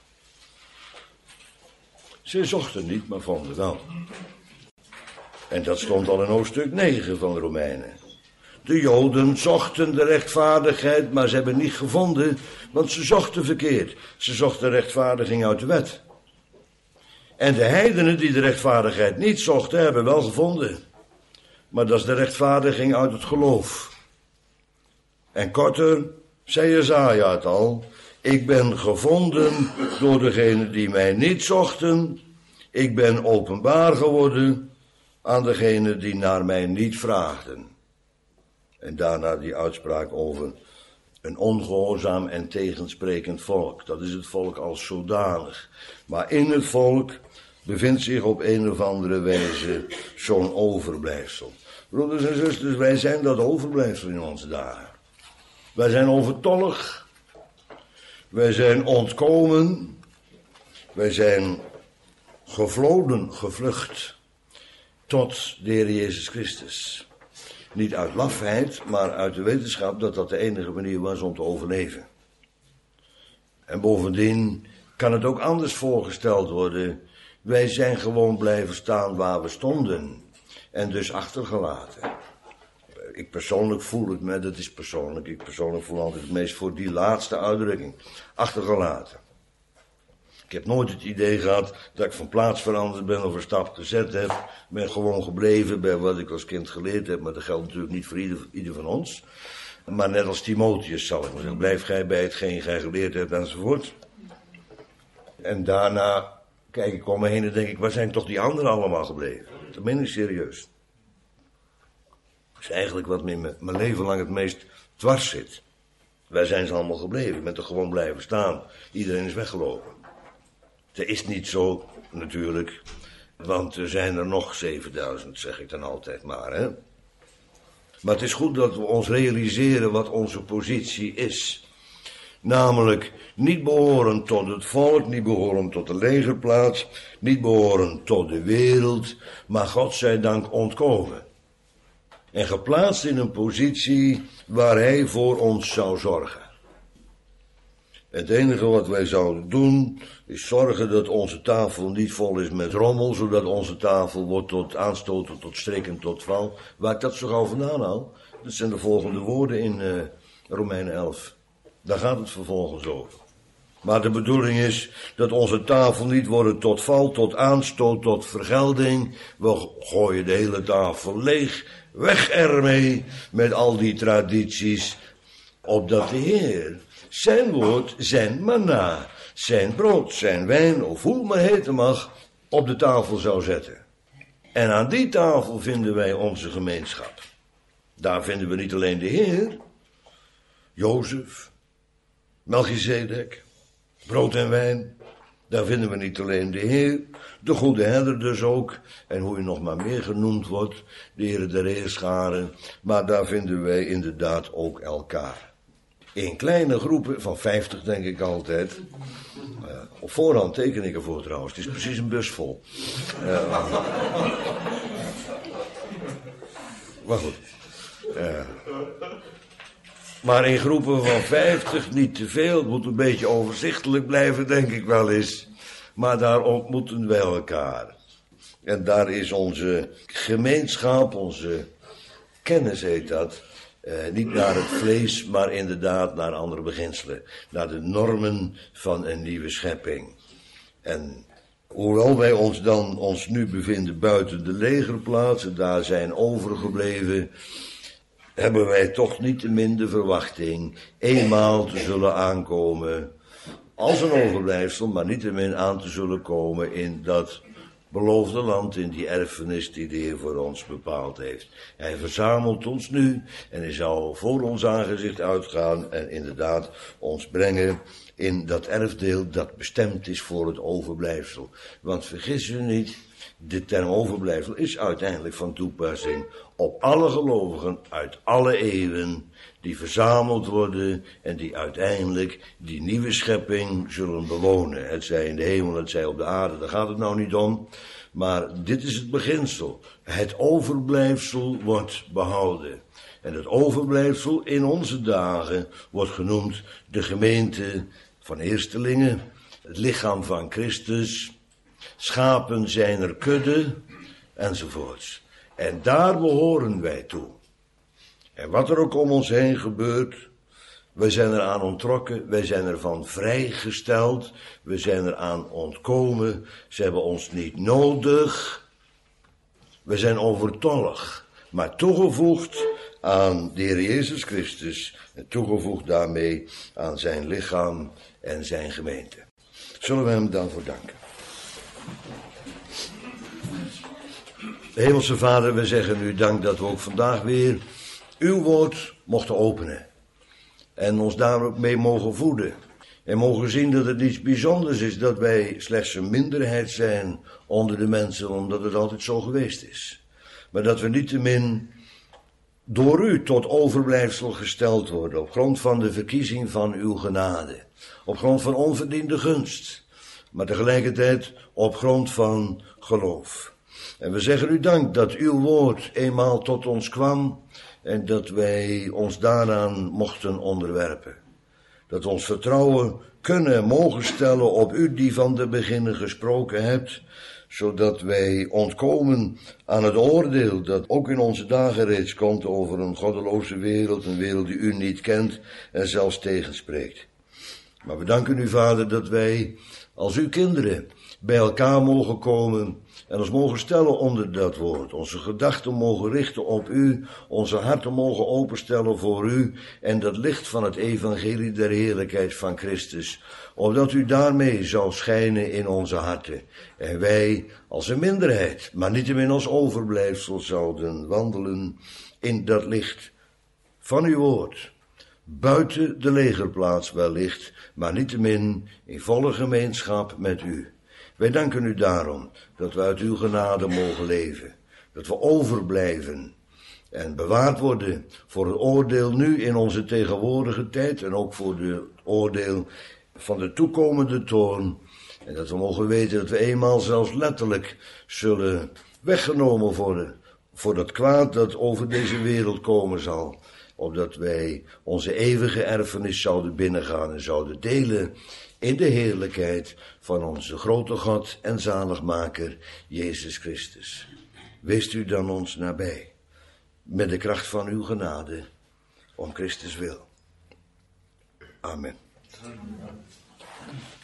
Ze zochten niet, maar vonden wel. En dat stond al in hoofdstuk negen van de Romeinen. De Joden zochten de rechtvaardigheid, maar ze hebben niet gevonden, want ze zochten verkeerd. Ze zochten rechtvaardiging uit de wet. En de heidenen die de rechtvaardigheid niet zochten, hebben wel gevonden. Maar dat is de rechtvaardiging uit het geloof. En korter, zei Jesaja het al, ik ben gevonden door degenen die mij niet zochten. Ik ben openbaar geworden aan degenen die naar mij niet vraagden. En daarna die uitspraak over een ongehoorzaam en tegensprekend volk. Dat is het volk als zodanig. Maar in het volk bevindt zich op een of andere wijze zo'n overblijfsel. Broeders en zusters, wij zijn dat overblijfsel in onze dagen. Wij zijn overtollig. Wij zijn ontkomen. Wij zijn gevloden, gevlucht tot de Heer Jezus Christus. Niet uit lafheid, maar uit de wetenschap dat dat de enige manier was om te overleven. En bovendien kan het ook anders voorgesteld worden. Wij zijn gewoon blijven staan waar we stonden. En dus achtergelaten. Ik persoonlijk voel het, maar dat is persoonlijk. Ik persoonlijk voel altijd het meest voor die laatste uitdrukking. Achtergelaten. Ik heb nooit het idee gehad dat ik van plaats veranderd ben of een stap gezet heb. Ik ben gewoon gebleven bij wat ik als kind geleerd heb. Maar dat geldt natuurlijk niet voor ieder, ieder van ons. Maar net als Timotheus zal ik maar zeggen. Blijf gij bij hetgeen gij geleerd hebt enzovoort. En daarna kijk ik om me heen en denk ik, waar zijn toch die anderen allemaal gebleven? Dat meen ik serieus. Dat is eigenlijk wat me in mijn leven lang het meest dwars zit. Wij zijn ze allemaal gebleven. Ik ben toch gewoon blijven staan. Iedereen is weggelopen. Dat is niet zo, natuurlijk. Want er zijn er nog zevenduizend, zeg ik dan altijd maar, hè. Maar het is goed dat we ons realiseren wat onze positie is. Namelijk, niet behorend tot het volk, niet behorend tot de legerplaats, niet behorend tot de wereld, maar God zij dank ontkomen. En geplaatst in een positie waar hij voor ons zou zorgen. Het enige wat wij zouden doen, is zorgen dat onze tafel niet vol is met rommel, zodat onze tafel wordt tot aanstoten, tot strikken, tot val. Waar ik dat zo gauw vandaan haal, dat zijn de volgende woorden in uh, Romeinen elf. Daar gaat het vervolgens over. Maar de bedoeling is dat onze tafel niet wordt tot val, tot aanstoot, tot vergelding. We gooien de hele tafel leeg, weg ermee met al die tradities, opdat de Heer zijn woord, zijn manna, zijn brood, zijn wijn, of hoe het maar heten mag, op de tafel zou zetten. En aan die tafel vinden wij onze gemeenschap. Daar vinden we niet alleen de Heer, Jozef, Melchizedek, brood en wijn. Daar vinden we niet alleen de Heer, de goede herder dus ook, en hoe je nog maar meer genoemd wordt, de Heer der Heerscharen, maar daar vinden wij inderdaad ook elkaar. In kleine groepen, van vijftig denk ik altijd. Uh, op voorhand teken ik ervoor trouwens, het is precies een bus vol. Uh, maar goed. Uh, maar in groepen van vijftig, niet te veel, het moet een beetje overzichtelijk blijven, denk ik wel eens. Maar daar ontmoeten wij elkaar. En daar is onze gemeenschap, onze kennis heet dat. Uh, niet naar het vlees, maar inderdaad naar andere beginselen. Naar de normen van een nieuwe schepping. En hoewel wij ons dan ons nu bevinden buiten de legerplaatsen, daar zijn overgebleven, hebben wij toch niet te min de verwachting eenmaal te zullen aankomen als een overblijfsel, maar niet te min aan te zullen komen in dat beloofde land, in die erfenis die de Heer voor ons bepaald heeft. Hij verzamelt ons nu en hij zal voor ons aangezicht uitgaan en inderdaad ons brengen in dat erfdeel dat bestemd is voor het overblijfsel. Want vergis u niet, de term overblijfsel is uiteindelijk van toepassing op alle gelovigen uit alle eeuwen die verzameld worden en die uiteindelijk die nieuwe schepping zullen bewonen. Het zij in de hemel, het zij op de aarde, daar gaat het nou niet om. Maar dit is het beginsel. Het overblijfsel wordt behouden. En het overblijfsel in onze dagen wordt genoemd de gemeente van eerstelingen, het lichaam van Christus, schapen zijn er kudde, enzovoorts. En daar behoren wij toe. En wat er ook om ons heen gebeurt, wij zijn eraan onttrokken, wij zijn ervan vrijgesteld, we zijn eraan ontkomen, ze hebben ons niet nodig, we zijn overtollig, maar toegevoegd aan de Heer Jezus Christus en toegevoegd daarmee aan zijn lichaam en zijn gemeente. Zullen we hem daarvoor danken. Hemelse Vader, we zeggen u dank dat we ook vandaag weer uw woord mochten openen. En ons daar ook mee mogen voeden. En mogen zien dat het niets bijzonders is dat wij slechts een minderheid zijn onder de mensen, omdat het altijd zo geweest is. Maar dat we niettemin door u tot overblijfsel gesteld worden, op grond van de verkiezing van uw genade. Op grond van onverdiende gunst. Maar tegelijkertijd op grond van geloof. En we zeggen u dank dat uw woord eenmaal tot ons kwam en dat wij ons daaraan mochten onderwerpen. Dat we ons vertrouwen kunnen en mogen stellen op u die van de beginnen gesproken hebt, zodat wij ontkomen aan het oordeel dat ook in onze dagen reeds komt over een goddeloze wereld, een wereld die u niet kent en zelfs tegenspreekt. Maar we danken u, Vader, dat wij als uw kinderen bij elkaar mogen komen en ons mogen stellen onder dat woord. Onze gedachten mogen richten op u, onze harten mogen openstellen voor u en dat licht van het evangelie der heerlijkheid van Christus, opdat u daarmee zal schijnen in onze harten. En wij als een minderheid, maar niettemin als overblijfsel zouden wandelen in dat licht van uw woord. Buiten de legerplaats wellicht, maar niettemin in volle gemeenschap met u. Wij danken u daarom dat we uit uw genade mogen leven. Dat we overblijven en bewaard worden voor het oordeel nu in onze tegenwoordige tijd en ook voor het oordeel van de toekomende toorn. En dat we mogen weten dat we eenmaal zelfs letterlijk zullen weggenomen worden voor dat kwaad dat over deze wereld komen zal. Opdat wij onze eeuwige erfenis zouden binnengaan en zouden delen in de heerlijkheid van onze grote God en zaligmaker, Jezus Christus. Wees u dan ons nabij, met de kracht van uw genade, om Christus wil. Amen. Amen.